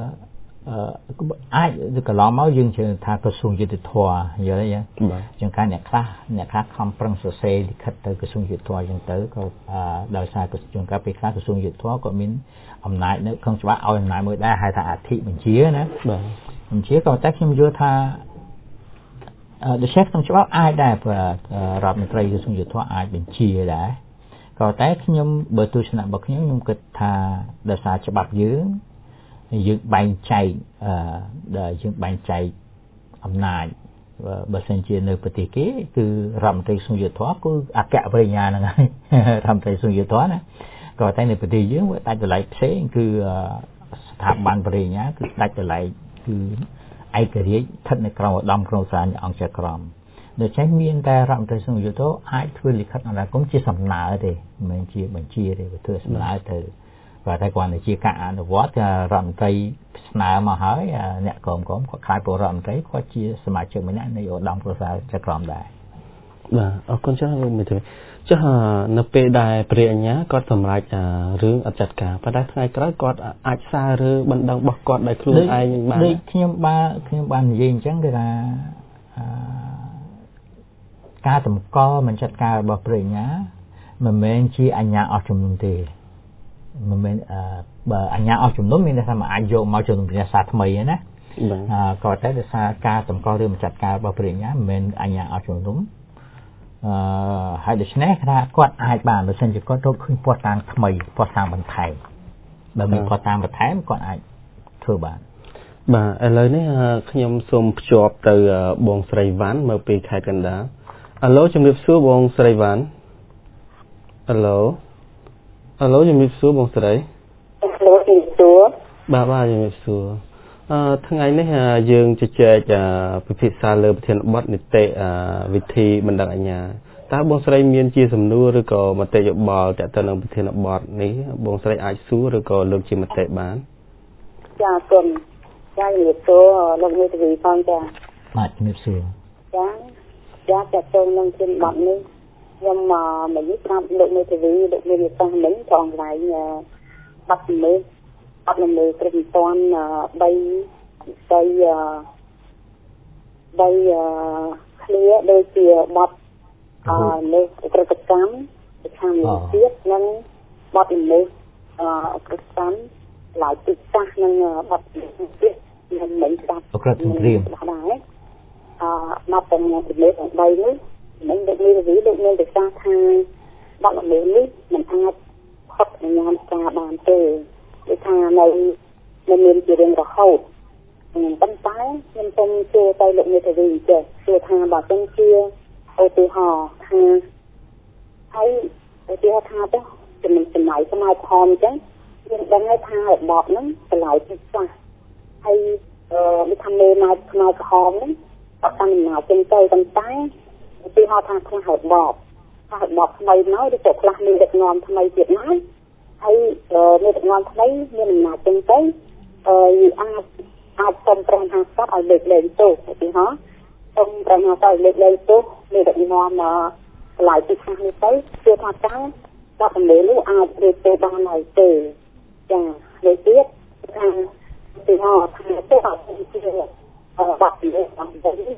អាចកន្លងមកយើងជឿថាក្រសួងយុតិធធម៌យល់ទេចឹងការអ្នកខ្លះអ្នកខ្លះខំប្រឹងសរសេរលិខិតទៅក្រសួងយុតិធធម៌ចឹងទៅក៏ដោយសារក្រសួងការពេលខ្លះក្រសួងយុតិធធម៌ក៏មានអំណាចនៅក្នុងច្បាប់ឲ្យអំណាចមួយដែរហៅថាអធិបញ្ជាណាបាទបញ្ជាក៏តែខ្ញុំយល់ថាដូច្នេះក្នុងច្បាប់អាចដែររដ្ឋមន្ត្រីក្រសួងយុតិធធម៌អាចបញ្ជាដែរក៏តែខ្ញុំបើទស្សនៈរបស់ខ្ញុំខ្ញុំគិតថាដោយសារច្បាប់យើងយើងបែងចែកអឺដែលយើងបែងចែកអំណាចបើសិនជានៅប្រទេសគេគឺរដ្ឋមន្ត្រីក្រសួងយុតិធធម៌គឺអគ្គប្រញ្ញាហ្នឹងហើយរដ្ឋមន្ត្រីក្រសួងយុតិធធម៌ណាក៏តែនៅប្រទេសយើងវាដាច់តម្លៃផ្សេងគឺស្ថាប័នប្រញ្ញាគឺដាច់តម្លៃគឺឯករាជ្យស្ថិតនៅក្រោមឧត្តមក្រុមសារអង្គជាក្រមដូច្នេះមានតែរដ្ឋមន្ត្រីក្រសួងយុតិធធម៌អាចធ្វើលិខិតអន្តរាគមន៍ជាសំណើទេមិនមែនជាបញ្ជាទេវាធ្វើសំណើទៅតែគាត់តែជាការអនុវត្តរដ្ឋមន្ត្រីស្នើមកហើយអ្នកក្រុមក្រុមគាត់ខ្លាចពលរដ្ឋមន្ត្រីគាត់ជាសមាជិកម្នាក់នៃឧត្តមប្រសាចក្រមដែរបាទអរគុណច្រើនលោកមេធាវីចុះនៅពេលដែលព្រះអញ្ញាគាត់សម្រេចរឿងអត់ចាត់ការប៉ុន្តែថ្ងៃក្រោយគាត់អាចសារឬបណ្ដឹងរបស់គាត់ដោយខ្លួនឯងបានដូចខ្ញុំបានខ្ញុំបាននិយាយអញ្ចឹងគឺថាការតម្កល់មិនចាត់ការរបស់ព្រះអញ្ញាមិនមែនជាអញ្ញាអស់ជំនុំទេមិនមែនបើអញ្ញាអស់ជំនុំមានន័យថាមិនអាចយកមកជំនុំព្រះសាថ្មីទេណាក៏តែដោយសារការតម្កល់ឬមិនចាត់ការរបស់ព្រះអញ្ញាមិនមែនអញ្ញាអស់ជំនុំអឺហើយដូច្នេះថាគាត់អាចបានបើសិនជាគាត់រកឃើញព័ត៌តាមថ្មីព័ត៌តាមបន្ថែមបើមានព័ត៌តាមបន្ថែមគាត់អាចធ្វើបានបាទឥឡូវនេះខ្ញុំសូមភ្ជាប់ទៅបងស្រីវ៉ាន់មកពីខេត្តកណ្ដាលអាឡូជំរាបសួរបងស្រីវ៉ាន់អាឡូអាឡូជំរាបសួរបងស្រីអាឡូជំរាបសួរបាទបាទជំរាបសួរអឺថ្ងៃនេះយើងជជែកពិភាក្សាលើប្រធានបទនីតិវិធីបណ្ដឹងអាជ្ញាតើបងស្រីមានជាសំណួរឬក៏មតិយោបល់ទាក់ទងនឹងប្រធានបទនេះបងស្រីអាចសួរឬក៏លើកជាមតិបានចាគុំចាជំរាបសួរលោកមេធាវីផងចាបាទជំរាបសួរចាចាទាក់ទងនឹងប្រធានបទនេះខ្ញុំមកនេះស្ដាប់លោកមេធាវីលោកមានប្រសាសន៍មិញត្រង់កន្លែងបាត់មេបាត់មេព្រឹកមិនតាន់បីបីបីឃ្លាដូចជាបាត់អឺនៅក្រកកម្មខាងទៀតនិងបាត់មេអឺក្រកកម្មឡាយពិសាសនឹងបាត់ទៀតខ្ញុំមិនស្ដាប់ក្រកត្រៀមដែរអឺមកទាំងមេទាំងបីនេះមិនដូចមានវិលោកមានប្រសាសន៍ថាបាត់មេនេះមិនអាចខុសអញ្ញាណការបានទេគឺថានៅមិនមានជារឿងរហូតប៉ុន្តែខ្ញុំសូមសួរទៅលោកមេធាវីចេះសួរថាបើសិនជាឧទាហរណ៍ថាហើយឧទាហរណ៍ថាទៅចំណុចចំណាយស្មើផមអញ្ចឹងយើងដឹងហើយថារបបហ្នឹងតម្លៃពិសេសហើយអឺវាថាមេមកស្មើផមហ្នឹងអត់តាមណាចឹងទៅប៉ុន្តែឧទាហរណ៍ថាខ្លះរបបខ្លះរបបថ្មីមកឬក៏ខ្លះមានដឹកនាំថ្មីទៀតមកហើយមានដឹកនាំថ្មីមានអំណាចចឹងទៅអឺអាចអាចសុំប្រឹងហាស្កាត់ឲ្យលើកលែងទោសឧទាហរណ៍សុំប្រឹងហាស្កាត់ឲ្យលើកលែងទោសមានដឹកនាំមកឆ្លៃពីខាងនេះទៅគឺថាតើដល់កម្រិតនោះអាចរៀបទៅបានហើយទេចាហើយទៀតថាឧទាហរណ៍ថាទៅអត់ជាអឺបាត់ពីអង្គនេះទៅ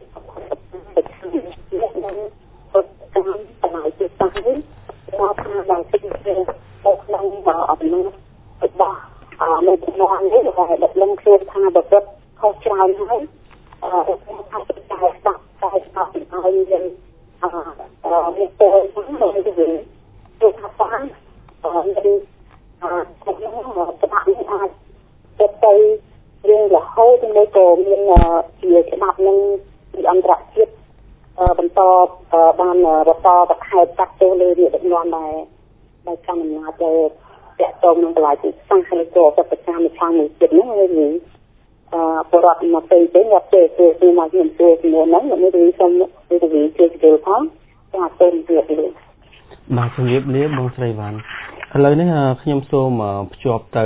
ខាងនេះទៅតាមតាមទីតាំងនេះមកថាដល់ទីទៅក្នុងអបនោះរបស់អឺនៅក្នុងនេះដែលដឹកលំខ្លួនថាប្រវត្តិខុសច្រើនហើយអឺថាទៅតែស្ដាប់តែស្ដាប់ឲ្យយើងអឺអឺមានពេលហ្នឹងទៅវិញទៅថាបានអឺមានអឺខ្ញុំច្បាប់នេះអាចទៅទៅរឿងរហូតទៅក៏មានជាច្បាប់នឹងពីអន្តរជាតិបន្តបានបន្តបខែតាក់ទោលើនេះដឹកនាំដែរដោយកម្មអំណាចទៅតាក់ទងនឹងកន្លែងទីសាសហើយក៏ប្រតិកម្មខាងមួយទៀតហ្នឹងហើយអឺបរដ្ឋមកទៅទៅមកទៅទៅមកខ្ញុំទៅជំនួសហ្នឹងមិនមានសូមទៅទៅជួយទៅផងចាទៅទៀតនេះបាទជំរាបលាបងស្រីវ៉ាន់ឥឡូវនេះខ្ញុំសូមភ្ជាប់ទៅ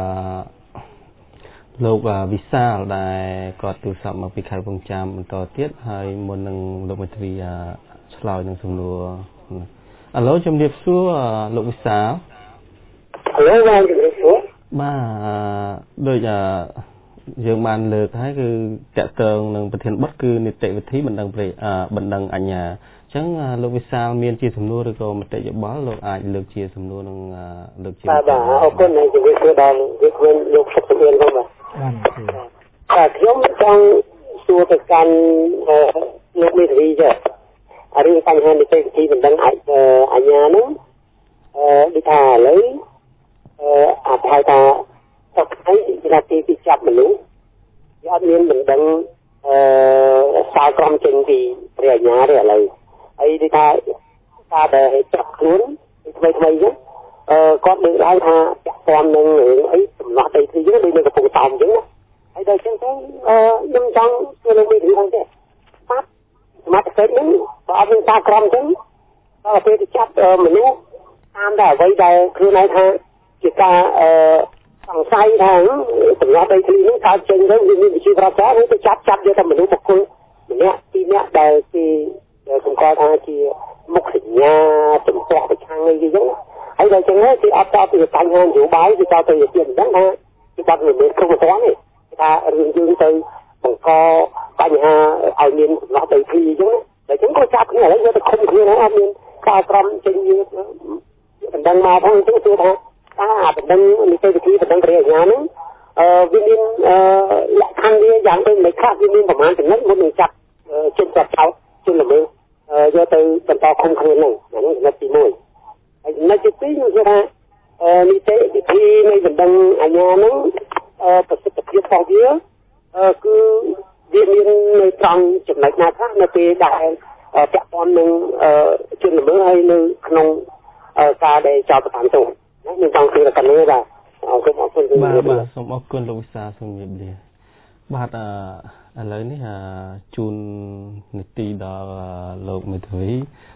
លោកវិសាលដែលគាត់ទូរស័ព្ទមកពីខេត្តកំពង់ចាមបន្តទៀតហើយមុននឹងលោកមេធាវីឆ្លើយនឹងសំណួរឥឡូវជំរាបសួរលោកវិសាលឥឡូវបានជំរាបសួរបាទដូចយើងបានលើកហើយគឺតកតងនឹងប្រធានបទគឺនីតិវិធីបណ្ដឹងបណ្ដឹងអញ្ញាអញ្ចឹងលោកវិសាលមានជាសំណួរឬក៏មតិយោបល់លោកអាចលើកជាសំណួរនឹងលើកជាបាទបាទអរគុណហើយជំរាបសួរដល់វិក្កាមលោកសុខសុខផងបាទបាទខ្ញុំចង់សួរទៅកាន់លោកមេធាវីចេះរឿងបញ្ហានីតិវិធីបណ្ដឹងអញ្ញាហ្នឹងអឺដូចថាឥឡូវអឺអាចហៅថាតកឯងវិធាទីពីចាប់មនុស្សវាអត់មានបណ្ដឹងអឺសារក្រមចេញពីព្រះអាជ្ញាទេឥឡូវហើយដូចថាការដែលចាប់ខ្លួនថ្មីថ្មីហ្នឹងអឺគាត់លើកឡើងថាពាក់ព័ន្ធនឹងរឿងអីសំណោះដីធ្លីហ្នឹងដូចនៅកំពង់សោមអញ្ចឹងណាហើយដល់ចឹងទៅអឺខ្ញុំចង់ធ្វើលោកវិធាផងទេបាទសមត្ថកិច្ចហ្នឹងបើអត់មានសារក្រមអញ្ចឹងដល់ពេលទៅចាប់មនុស្សតាមតែអ្វីដែលខ្លួនឯងថាជាការអឺសង្ស័យថាសំណោះដីធ្លីហ្នឹងកើតចេញទៅវាមានវិជាប្រវត្តិទៅចាប់ចាប់យកតែមនុស្សបុគ្គលម្នាក់ពីរនាក់ដែលគេសម្គាល់ថាជាមុខសញ្ញាចំពោះប្រឆាំងអីគេចឹងហើយដល់ចឹងគេអត់តបពីបញ្ហានយោបាយគេតទៅជាទៀតអញ្ចឹងថាគេបាត់មិនមានគ្រប់គ្រាន់ទេថារឿងយើងទៅបង្កបញ្ហាឲ្យមានសំណោះដីធ្លីអញ្ចឹងតែចឹងក៏ចាប់គ្នាឥឡូវយកទៅឃុំខ្លួនហ្នឹងអត់មានការក្រមចេញយើងបណ្ដឹងមកផងអញ្ចឹងគឺថាថាបណ្ដឹងនីតិវិធីបណ្ដឹងព្រះអាជ្ញាហ្នឹងអឺវាមានលក្ខខណ្ឌវាយ៉ាងដូចមិនខ្លះវាមានប្រមាណចំណុចមុននឹងចាប់ជនចាប់ចោលជនល្មើសយកទៅបន្តឃុំខ្លួនហ្នឹងហ្នឹងចំណុចទីមួយហើយចំណុចទីពីរគឺថានីតិវិធីនៃបណ្ដឹងអាជ្ញាហ្នឹងប្រសិទ្ធភាពរបស់វាគឺវាមាននៅត្រង់ចំណុចណាខ្លះនៅពេលដែលពាក់ព័ន្ធនឹងជនល្មើសហើយនៅក្នុងការដែលចោទប្រកាន់ទោសណាខ្ញុំចង់ជឿថាកណ្នេះបាទអរគុណអរគុណបាទបាទសូមអរគុណលោកវិសាសូមជម្រាបលាបាទឥឡូវនេះជូននីតិដល់លោកមេធាវី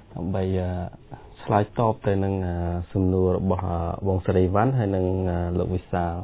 ដើម្បីឆ្លើយតបទៅនឹងសំណួររបស់បងសេរីវ៉ាន់ហើយនឹងលោកវិសាល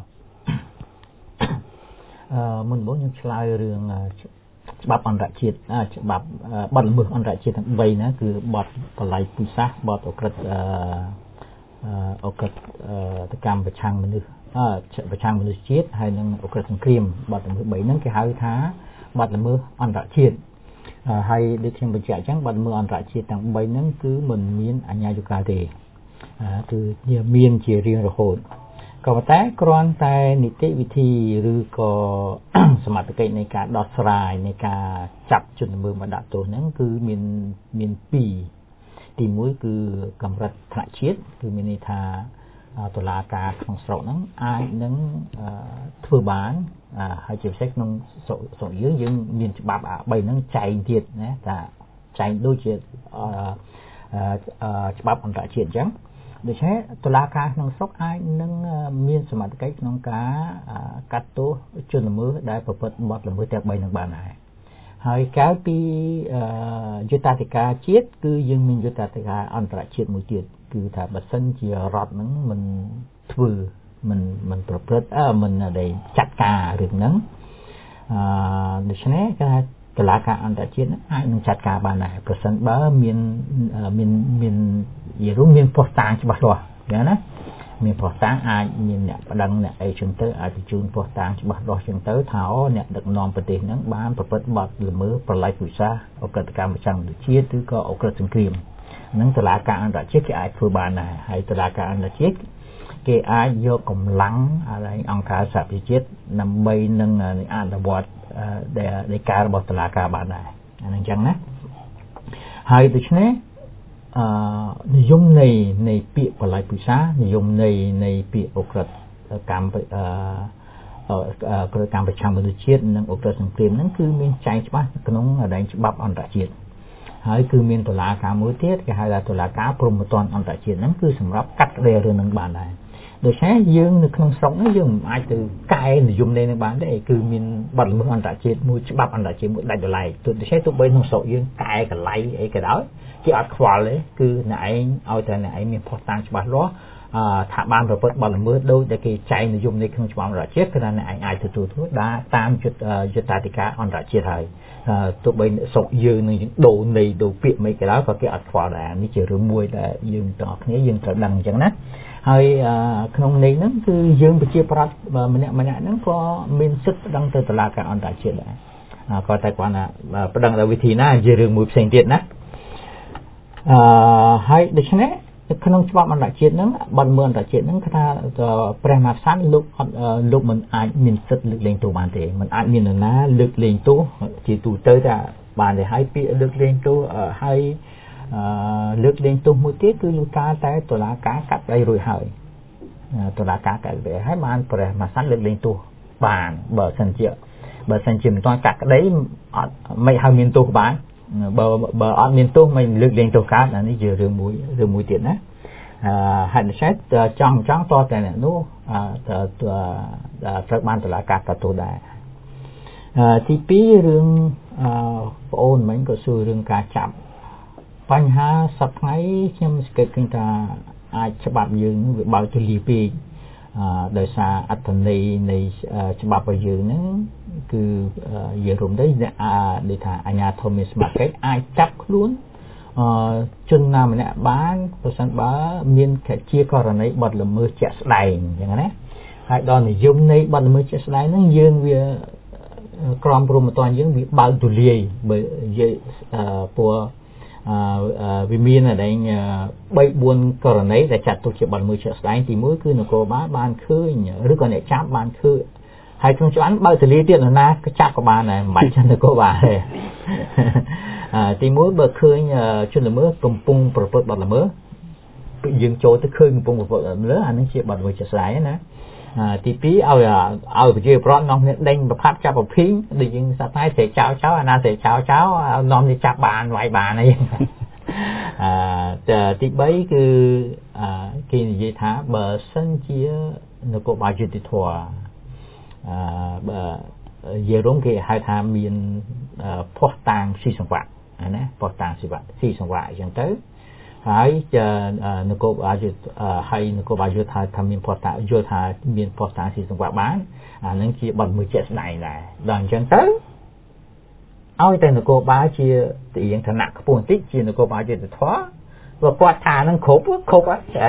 អឺមុនបងខ្ញុំឆ្លើយរឿងច្បាប់អន្តរជាតិច្បាប់បទល្មើសអន្តរជាតិទាំងបីណាគឺបទបល័យពូជសាសន៍បទអក្រិតអឺអក្រិតតកម្មប្រឆាំងមនុស្សអឺប្រឆាំងមនុស្សជាតិហើយនិងអក្រិតសង្គ្រាមបទល្មើសបីហ្នឹងគេហៅថាបទល្មើសអន្តរជាតិហើយដូចខ្ញុំបញ្ជាក់អញ្ចឹងបទល្មើសអន្តរជាតិទាំងបីហ្នឹងគឺមិនមានអញ្ញាយុកាទេគឺមានជារៀងរហូតក៏ប៉ុន្តែគ្រាន់តែនីតិវិធីឬក៏សមត្ថកិច្ចនៃការដោះស្រាយនៃការចាប់ជនល្មើសមកដាក់ទោសហ្នឹងគឺមានមានពីរទីមួយគឺកម្រិតថ្នាក់ជាតិគឺមានន័យថាតុលាការក្នុងស្រុកហ្នឹងអាចនឹងធ្វើបានហើយជាពិសេសក្នុងស្រុកយើងយើងមានច្បាប់អាបីហ្នឹងចែងទៀតណាថាចែងដូចជាច្បាប់អន្តរជាតិអញ្ចឹងដូច្នេះតុលាការក្នុងស្រុកអាចនឹងមានសមត្ថកិច្ចក្នុងការកាត់ទោសជនល្មើសដែលប្រព្រឹត្តបទល្មើសទាំងបីនឹងបានដែរហើយក្រៅពីយុត្តាធិការជាតិគឺយើងមានយុត្តាធិការអន្តរជាតិមួយទៀតគឺថាបើសិនជារដ្ឋនឹងមិនធ្វើមិនមិនប្រព្រឹត្តអឺមិនដែលចាត់ការរឿងហ្នឹងអឺដូច្នេះគេថាតុលាការអន្តរជាតិអាចនឹងចាត់ការបានដែរប្រសិនបើមានមានមានយល់មានផុសតាងច្បាស់លាស់ចឹងណាមានផុសតាងអាចមានអ្នកប្តឹងអ្នកអីចឹងទៅអាចបញ្ជូនផុសតាងច្បាស់លាស់ចឹងទៅថាអ្នកដឹកនាំប្រទេសហ្នឹងបានប្រព្រឹត្តបទល្មើសប្រល័យពូជសាសន៍អក្រិតកម្មប្រឆាំងមនុស្សជាតិឬក៏អក្រិតសង្គ្រាមហ្នឹងតុលាការអន្តរជាតិគេអាចធ្វើបានដែរហើយតុលាការអន្តរជាតិគេអាចយកកម្លាំងអង្គការសហប្រជាជាតិដើម្បីនឹងអនុវត្តដែលការរបស់តុលាការបានដែរអាហ្នឹងចឹងណាហើយដូច្នេះអឺនិយមនៃនៃពាក្យបល័យពូជសាសន៍និយមនៃនៃពាក្យអក្រិតកម្មអឺអក្រិតកម្មប្រឆាំងមនុស្សជាតិនិងអក្រិតសង្គ្រាមហ្នឹងគឺមានចែងច្បាស់ក្នុងដែនច្បាប់អន្តរជាតិហើយគឺមានតុលាការមួយទៀតគេហៅថាតុលាការព្រហ្មទណ្ឌអន្តរជាតិហ្នឹងគឺសម្រាប់កាត់ក្តីរឿងហ្នឹងបានដែរដូច្នេះយើងនៅក្នុងស្រុកនេះយើងមិនអាចទៅកែនិយមនៃនឹងបានទេគឺមានបទល្មើសអន្តរជាតិមួយច្បាប់អន្តរជាតិមួយដាច់ដライទោះដូច្នេះទោះបីក្នុងស្រុកយើងកែកន្លែងអីក៏ដោយគេអត់ខ្វល់ទេគឺអ្នកឯងឲ្យតែអ្នកឯងមានផុសតាងច្បាស់លាស់អឺថាបានប្រព្រឹត្តបទល្មើសដោយតែគេចែងនិយមនៃក្នុងច្បាប់អន្តរជាតិគឺថាអ្នកឯងអាចទទួលធ្វើដែរតាមយុទ្ធយុត្តាធិការអន្តរជាតិហើយទោះបីស្រុកយើងនឹងដូរនៃដូរពាក្យមិនក៏ដោយក៏គេអត់ខ្វល់ដែរនេះជារឿងមួយដែលយើងទាំងអស់គ្នាយើងត្រូវដឹងអញ្ចឹងណាហើយក្នុងន័យហ្នឹងគឺយើងប្រជាប្រដ្ឋម្នាក់ម្នាក់ហ្នឹងក៏មានសិទ្ធិប្តឹងទៅតុលាការអន្តរជាតិដែរក៏តែគាត់ថាប្តឹងដោយវិធីណាជារឿងមួយផ្សេងទៀតណាអឺហើយដូច្នេះក្នុងច្បាប់អន្តរជាតិហ្នឹងបទល្មើសអន្តរជាតិហ្នឹងគឺថាព្រះមហាក្សត្រលោកអត់លោកមិនអាចមានសិទ្ធិលើកលែងទោសបានទេមិនអាចមាននរណាលើកលែងទោសជាទូទៅតែបានទេហើយពាក្យលើកលែងទោសហើយអឺលើកលែងទោសមួយទៀតគឺលោកការតែតុលាការកាត់ដៃរួចហើយតុលាការកាត់ដៃហើយបានព្រះមហាក្សត្រលើកលែងទោសបានបើសិនជាបើសិនជាមិនទាន់កាត់ក្តីអត់មិនឲ្យមានទោសបានបើបើអត់មានទោសមិនលើកលែងទោសកើតអានេះជារឿងមួយរឿងមួយទៀតណាអឺហើយដូច្នេះចង់ចង់តតែអ្នកនោះត្រូវបានតុលាការកាត់ទោសដែរអឺទីពីររឿងអឺប្អូនមិញក៏សួររឿងការចាប់បញ្ហាសប្តាហ៍ខ្ញុំសង្កេតឃើញថាអាចច្បាប់យើងវាបើកទូលាយពេកអឺដោយសារអត្ថន័យនៃច្បាប់របស់យើងហ្នឹងគឺយើងរួមទៅអ្នកដូចថាអាជ្ញាធរមានសមត្ថកិច្ចអាចចាប់ខ្លួនអឺជនណាម្នាក់បានប្រសិនបើមានជាករណីបទល្មើសជាក់ស្ដែងអញ្ចឹងណាហើយដល់និយមនៃបទល្មើសជាក់ស្ដែងហ្នឹងយើងវាក្រមព្រហ្មទណ្ឌយើងវាបើកទូលាយបើនិយាយព្រោះអឺវាមានតែ3 4ករណីដែលចាត់ទុកជាបទល្មើសជាក់ស្ដែងទីមួយគឺនគរបាលបានឃើញឬក៏អ្នកចាប់បានឃើញហើយក្នុងច្បាប់បើកទូលាយទៀតនរណាក៏ចាប់ក៏បានដែរមិនបាច់ចាំនគរបាលទេអឺទីមួយបើឃើញជនល្មើសកំពុងប្រព្រឹត្តបទល្មើសយើងចូលទៅឃើញកំពុងប្រព្រឹត្តបទល្មើសអានេះជាបទល្មើសជាក់ស្ដែងណាទីពីរឲ្យឲ្យប្រជាប្រដ្ឋនាំគ្នាដេញប្រផាត់ចាប់ប្រភីងដូចយើងសប្តាហ៍តែចោលចោលអាណាតែចោលចោលនាំគ្នាចាប់បានវាយបានអីអឺទីបីគឺគេនិយាយថាបើសិនជានគរបាលយុតិធម៌អឺបើយេរងគេហៅថាមានភ័ស្តុតាងស៊ីសង្វាក់ណាភ័ស្តុតាងស៊ីសង្វាក់ស៊ីសង្វាក់អញ្ចឹងទៅហើយនគរបាលយុទ្ធហើយនគរបាលយុទ្ធថាថាមានផតតាយល់ថាមានផតតាស៊ីសង្វាក់បានអានឹងជាបទមួយជាក់ស្ដែងដែរដល់អញ្ចឹងទៅឲ្យតែនគរបាលជារៀងឋានៈខ្ពស់បន្តិចជានគរបាលយុត្តិធម៌ព្រោះគាត់ថានឹងគ្រប់គ្រប់ហើយ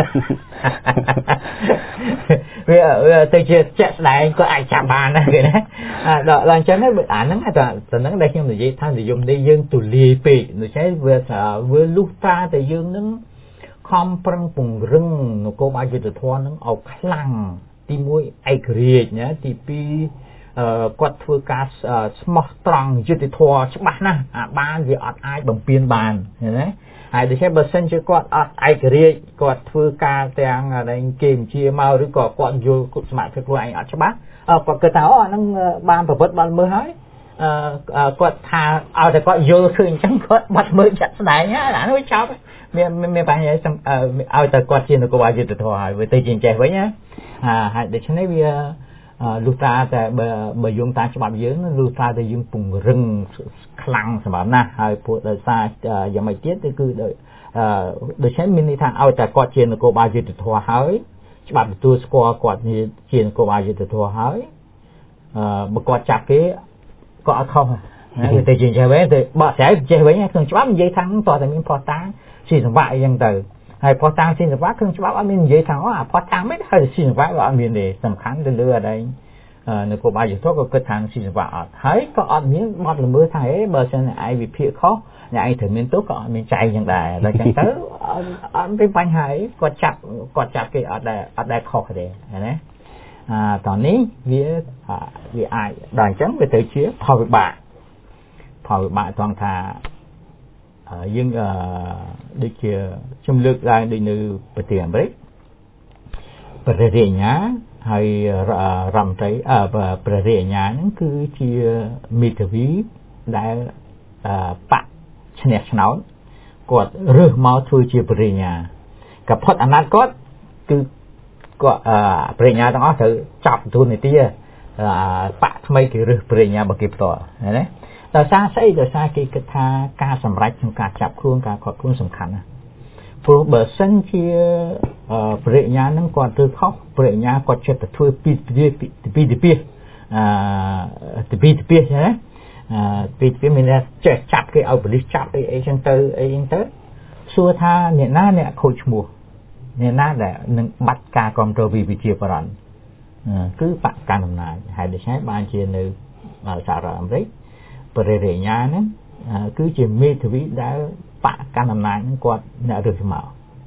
វាទៅជាជាក់ស្ដែងគាត់អាចចាប់បានណាគេណាដល់អញ្ចឹងអាហ្នឹងតែហ្នឹងដែលខ្ញុំនិយាយថានិយមនេះយើងទូលាយពេកដូច្នេះវាវាលុះតាតែយើងនឹងខំប្រឹងពង្រឹងនគរបាលយុត្តិធម៌ហ្នឹងឲ្យខ្លាំងទីមួយឯករាជ្យណាទីពីរគាត់ធ្វើការស្មោះត្រង់យុត្តិធម៌ច្បាស់ណាស់អាបានវាអត់អាចបំពេញបានឃើញទេហើយដូច្នេះបើសិនជាគាត់អត់ឯករាជ្យគាត់ធ្វើការទាំងអីគេបញ្ជាមកឬក៏គាត់យល់គុណសមត្ថភាពខ្លួនឯងអត់ច្បាស់គាត់គិតថាអូអាហ្នឹងបានប្រព្រឹត្តបានមើលហើយអឺគាត់ថាឲ្យតែគាត់យល់ឃើញអញ្ចឹងគាត់បាត់មើលចាក់ស្ដែងណាអានោះចប់មានមានបញ្ហាឲ្យតែគាត់ជានគរបាលយុត្តិធម៌ហើយវាទៅជាចេះវិញណាហើយដូច្នេះវាលុះត្រាតែបើបើយោងតាមច្បាប់យើងលុះត្រាតែយើងពង្រឹងខ្លាំងសម្រាប់ណាស់ហើយពួកដោយសារយ៉ាងម៉េចទៀតគឺដោយដូច្នេះមានន័យថាឲ្យតែគាត់ជានគរបាលយុត្តិធម៌ហើយច្បាប់ទទួលស្គាល់គាត់ជានគរបាលយុត្តិធម៌ហើយអឺបើគាត់ចាប់គេក៏អត់ខុសណាវាទៅជាចេះវិញទៅបកស្រាយចេះវិញក្នុងច្បាប់និយាយថាតើតែមានផតតាស៊ីសង្វាក់អីចឹងទៅហើយផតតាស៊ីសង្វាក់ក្នុងច្បាប់អត់មាននិយាយថាអូអាផតតាមិនហើយស៊ីសង្វាក់ក៏អត់មានទេសំខាន់ទៅលើអីនគរបាលយុត្តិធម៌ក៏គិតថាស៊ីសង្វាក់អត់ហើយក៏អត់មានបទល្មើសថាអេបើសិនឯងវិភាគខុសអ្នកឯងត្រូវមានទោសក៏អត់មានចែកចឹងដែរដល់ចឹងទៅអត់មានបញ្ហាអីគាត់ចាប់គាត់ចាប់គេអត់ដែរអត់ដែរខុសទេណាអាតនេះវាវាអាចដល់អញ្ចឹងវាទៅជាផលវិបាកផលវិបាកត្រង់ថាយើងដូចជាជំលើកឡើងដូចនៅប្រទេសអាមេរិកព្រះរាជអាជ្ញាហើយរដ្ឋមន្ត្រីព្រះរាជអាជ្ញាហ្នឹងគឺជាមេធាវីដែលបកឈ្នះឆ្នោតគាត់រើសមកធ្វើជាព្រះរាជអាជ្ញាក៏ផុតអាណត្តិគាត់គឺគាត់ព្រះរាជអាជ្ញាទាំងអស់ត្រូវចាប់ទូនីតិបកថ្មីគេរើសព្រះរាជអាជ្ញារបស់គេផ្ទាល់ណាដោយសារស្អីដោយសារគេគិតថាការសម្រេចក្នុងការចាប់ខ្លួនការខាត់ខ្លួនសំខាន់ណាស់ព្រោះបើសិនជាព្រះរាជអាជ្ញានឹងគាត់ធ្វើខុសព្រះរាជអាជ្ញាគាត់ចិត្តទៅធ្វើពីពីពីទីពីអឺទីពីទីពីណាអឺពីពីមានចេះចាប់គេឲ្យប៉ូលីសចាប់អីអីចឹងទៅអីចឹងទៅសួរថាអ្នកណាអ្នកខូចឈ្មោះអ្នកណាដែលនឹងបាត់ការគ្រប់គ្រងពីវិជាបរិញ្ញគឺបកកណ្ដាលអំណាចហើយដូច្នេះបានជានៅសហរដ្ឋអាមេរិកព្រះរាជអាជ្ញាហ្នឹងគឺជាមេធាវីដែលបកកណ្ដាលអំណាចហ្នឹងគាត់អ្នករើសមក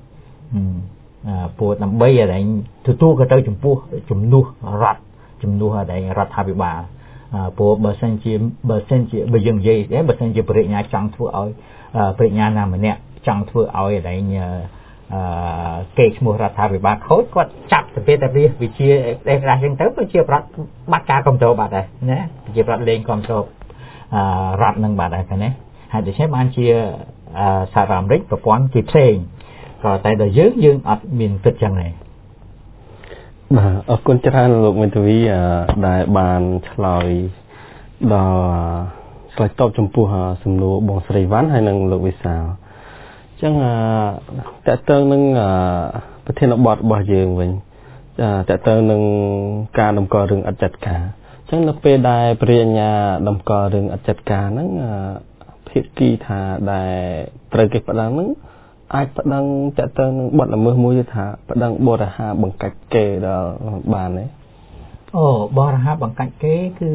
ពួកដើម្បីឲ្យទទួលក៏ទៅចំពោះជំនួសរដ្ឋជំនួសឲ្យរដ្ឋាភិបាលព្រោះបើសិនជាបើសិនជាបើយើងនិយាយដែរបើសិនជាព្រះរាជអាជ្ញាចង់ធ្វើឲ្យព្រះរាជអាជ្ញាណាម្នាក់ចង់ធ្វើឲ្យឲ្យអឺគេឈ្មោះរដ្ឋាភិបាលខូចគាត់ចាប់ទៅពេលតែវិជាអេរ៉ាចឹងទៅប្រជាប្រដ្ឋបាត់ការគ្រប់គ្រងបាត់ដែរណាប្រជាប្រដ្ឋលេងគ្រប់គ្រងអឺរដ្ឋនឹងបាត់ដែរណាហើយដូច្នេះបានជាសហរដ្ឋអាមេរិកប្រព័ន្ធគេផ្សេងក៏តែដល់យើងយើងអត់មានគិតចឹងដែរបាទអរគុណច្រើនលោកមេធាវីដែលបានឆ្លើយដល់ឆ្លើយតបចំពោះសំណួរបងស្រីវ៉ាន់ហើយនិងលោកវិសាលចឹងតើតើនឹងប្រធានបទរបស់យើងវិញតើតើនឹងការតម្កល់រឿងអត្តចការចឹងនៅពេលដែលព្រះអាជ្ញាតម្កល់រឿងអត្តចការហ្នឹងភាគីថាដែលត្រូវគេប្តឹងហ្នឹងអាចប្តឹងតើតើនឹងបទល្មើសមួយថាប្តឹងបរិហាបង្កាច់គេដល់បានទេអូបរិហាបង្កាច់គេគឺ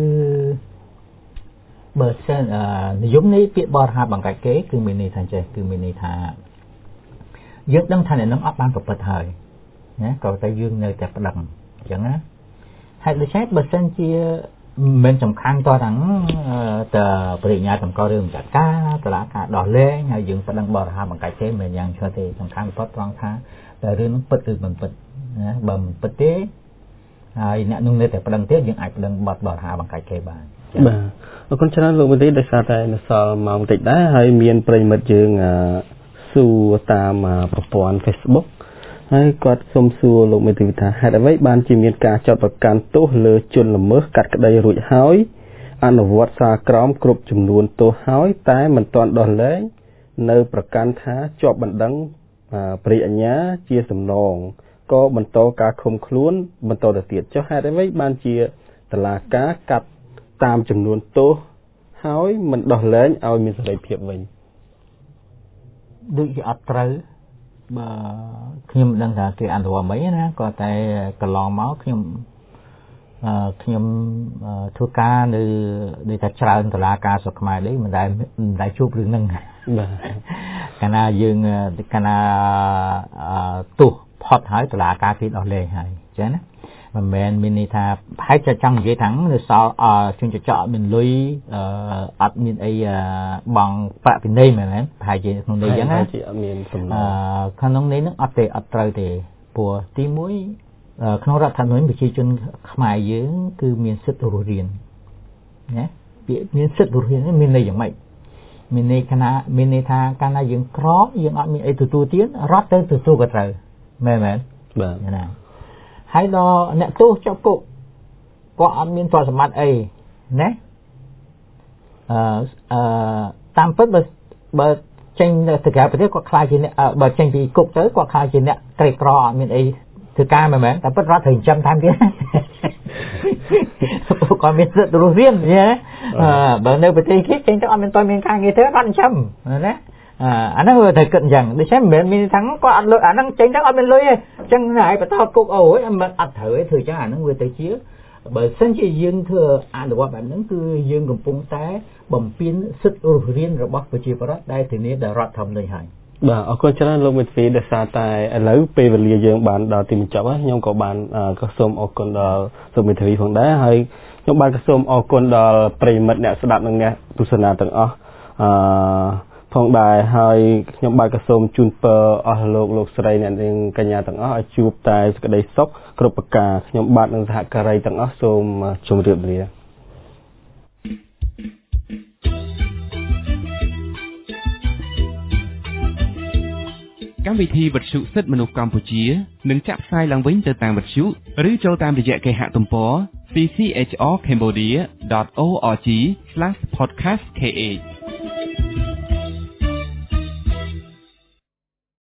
បើសិននិយមនេះពាក្យបរិហាបង្កាច់គេគឺមានន័យថាចេះគឺមានន័យថាយើងដឹងថាអ្នកនឹងអត់បានប្រព្រឹត្តហើយណាក៏តែយើងនៅតែប្តឹងអញ្ចឹងណាហើយដូច្នេះបើសិនជាមិនសំខាន់តទាំងតើបរិញ្ញាតម្កល់រឿងចាត់ការតឡាការដោះលែងហើយយើងប្តឹងបរិហាបង្កាច់គេមិនយ៉ាងឆ្លុះទេសំខាន់បំផុតត្រង់ថាតើរឿងនឹងពិតឬមិនពិតណាបើមិនពិតទេហើយអ្នកនឹងនៅតែប្តឹងទៀតយើងអាចប្តឹងបទបរិហាបង្កាច់គេបានបាទអរគុណច្រើនលោកវិទ្យាដោយសារតែនៅសល់ម៉ោងតិចដែរហើយមានប្រិយមិត្តយើងសួរតាមប្រព័ន្ធ Facebook ហើយគាត់សូមសួរលោកមេធាវីថាហេតុអ្វីបានជាមានការចាត់ប្រកាន់ទោសលើជនល្មើសកាត់ក្តីរួចហើយអនុវត្តសារក្រមគ្រប់ចំនួនទោសហើយតែមិនទាន់ដោះលែងនៅប្រកាន់ថាជាប់បណ្ដឹងព្រាយអាជ្ញាជាសំណងក៏បន្តការឃុំខ្លួនបន្តទៅទៀតចុះហេតុអ្វីបានជាតុលាការកាត់តាមចំនួនទោសហើយមិនដោះលែងឲ្យមានសេរីភាពវិញដូចជាអត់ត្រូវបើខ្ញុំមិនដឹងថាគេអនុវត្តមិនណាក៏តែកន្លងមកខ្ញុំអឺខ្ញុំធ្វើការនៅដូចថាច្រើនតុលាការស្រុកខ្មែរនេះមិនដែលមិនដែលជួបរឿងហ្នឹងបាទកាលណាយើងកាលណាទោសផុតហើយតុលាការគេដោះលែងហើយអញ្ចឹងណាមិនមែនមានន័យថាប្រហែលជាចង់និយាយថានៅសល់ជនចចកមានលុយអត់មានអីបងប្រាក់ពិន័យមែនទេប្រហែលជាក្នុងនេះអញ្ចឹងណាជាអត់មានសំណងក្នុងនេះនឹងអត់ទេអត់ត្រូវទេព្រោះទីមួយក្នុងរដ្ឋធម្មនុញ្ញប្រជាជនខ្មែរយើងគឺមានសិទ្ធិរស់រានណាពាក្យមានសិទ្ធិរស់រាននេះមានន័យយ៉ាងម៉េចមានន័យថាមានន័យថាកាលណាយើងក្រយើងអត់មានអីទទួលទានរត់ទៅទទួលក៏ត្រូវមែនមែនបាទណាហើយដល់អ្នកទោសជាប់គុកក៏អត់មានទ្រព្យសម្បត្តិអីណាអឺអឺតាមពិតបើបើចេញទៅក្រៅប្រទេសគាត់ខ្លាចជាអ្នកបើចេញពីគុកទៅគាត់ខ្លាចជាអ្នកក្រីក្រអត់មានអីធ្វើការមែនមែនតែពិតរត់ត្រូវចិញ្ចឹមតាមទៀតគាត់មានសិទ្ធិរស់រានណាបើនៅប្រទេសគេចេញទៅអត់មានតើមានការងារធ្វើអត់ចិញ្ចឹមណាអាហ្នឹងវាត្រូវគិតអញ្ចឹងដូច្នេះមិនមែនមានថាគាត់អត់លុយអាហ្នឹងចេញទៅអត់មានលុយទេអញ្ចឹងហើយបន្តគុកអូយមិនអត់ត្រូវទេធ្វើអញ្ចឹងអាហ្នឹងវាទៅជាបើសិនជាយើងធ្វើអនុវត្តបែបហ្នឹងគឺយើងកំពុងតែបំពេញសិទ្ធិរស់រានរបស់ប្រជាពលរដ្ឋដែលធានាដោយរដ្ឋធម្មនុញ្ញហើយបាទអរគុណច្រើនលោកមេធាវីដែលសារតែឥឡូវពេលវេលាយើងបានដល់ទីបញ្ចប់ហើយខ្ញុំក៏បានក៏សូមអរគុណដល់លោកមេធាវីផងដែរហើយខ្ញុំបានក៏សូមអរគុណដល់ប្រិយមិត្តអ្នកស្ដាប់និងអ្នកទស្សនាទាំងអស់អឺផងដែរហើយខ្ញុំបាទក៏សូមជូនពរអស់លោកលោកស្រីអ្នកនាងកញ្ញាទាំងអស់ឲ្យជួបតែសេចក្តីសុខគ្រប់ប្រការខ្ញុំបាទនិងសហការីទាំងអស់សូមជម្រាបលាកម្មវិធីវិទ្យុសិទ្ធិមនុស្សកម្ពុជានឹងចាក់ផ្សាយឡើងវិញទៅតាមវិទ្យុឬចូលតាមរយៈគេហទំព័រ c c h r cambodia dot org slash podcast kh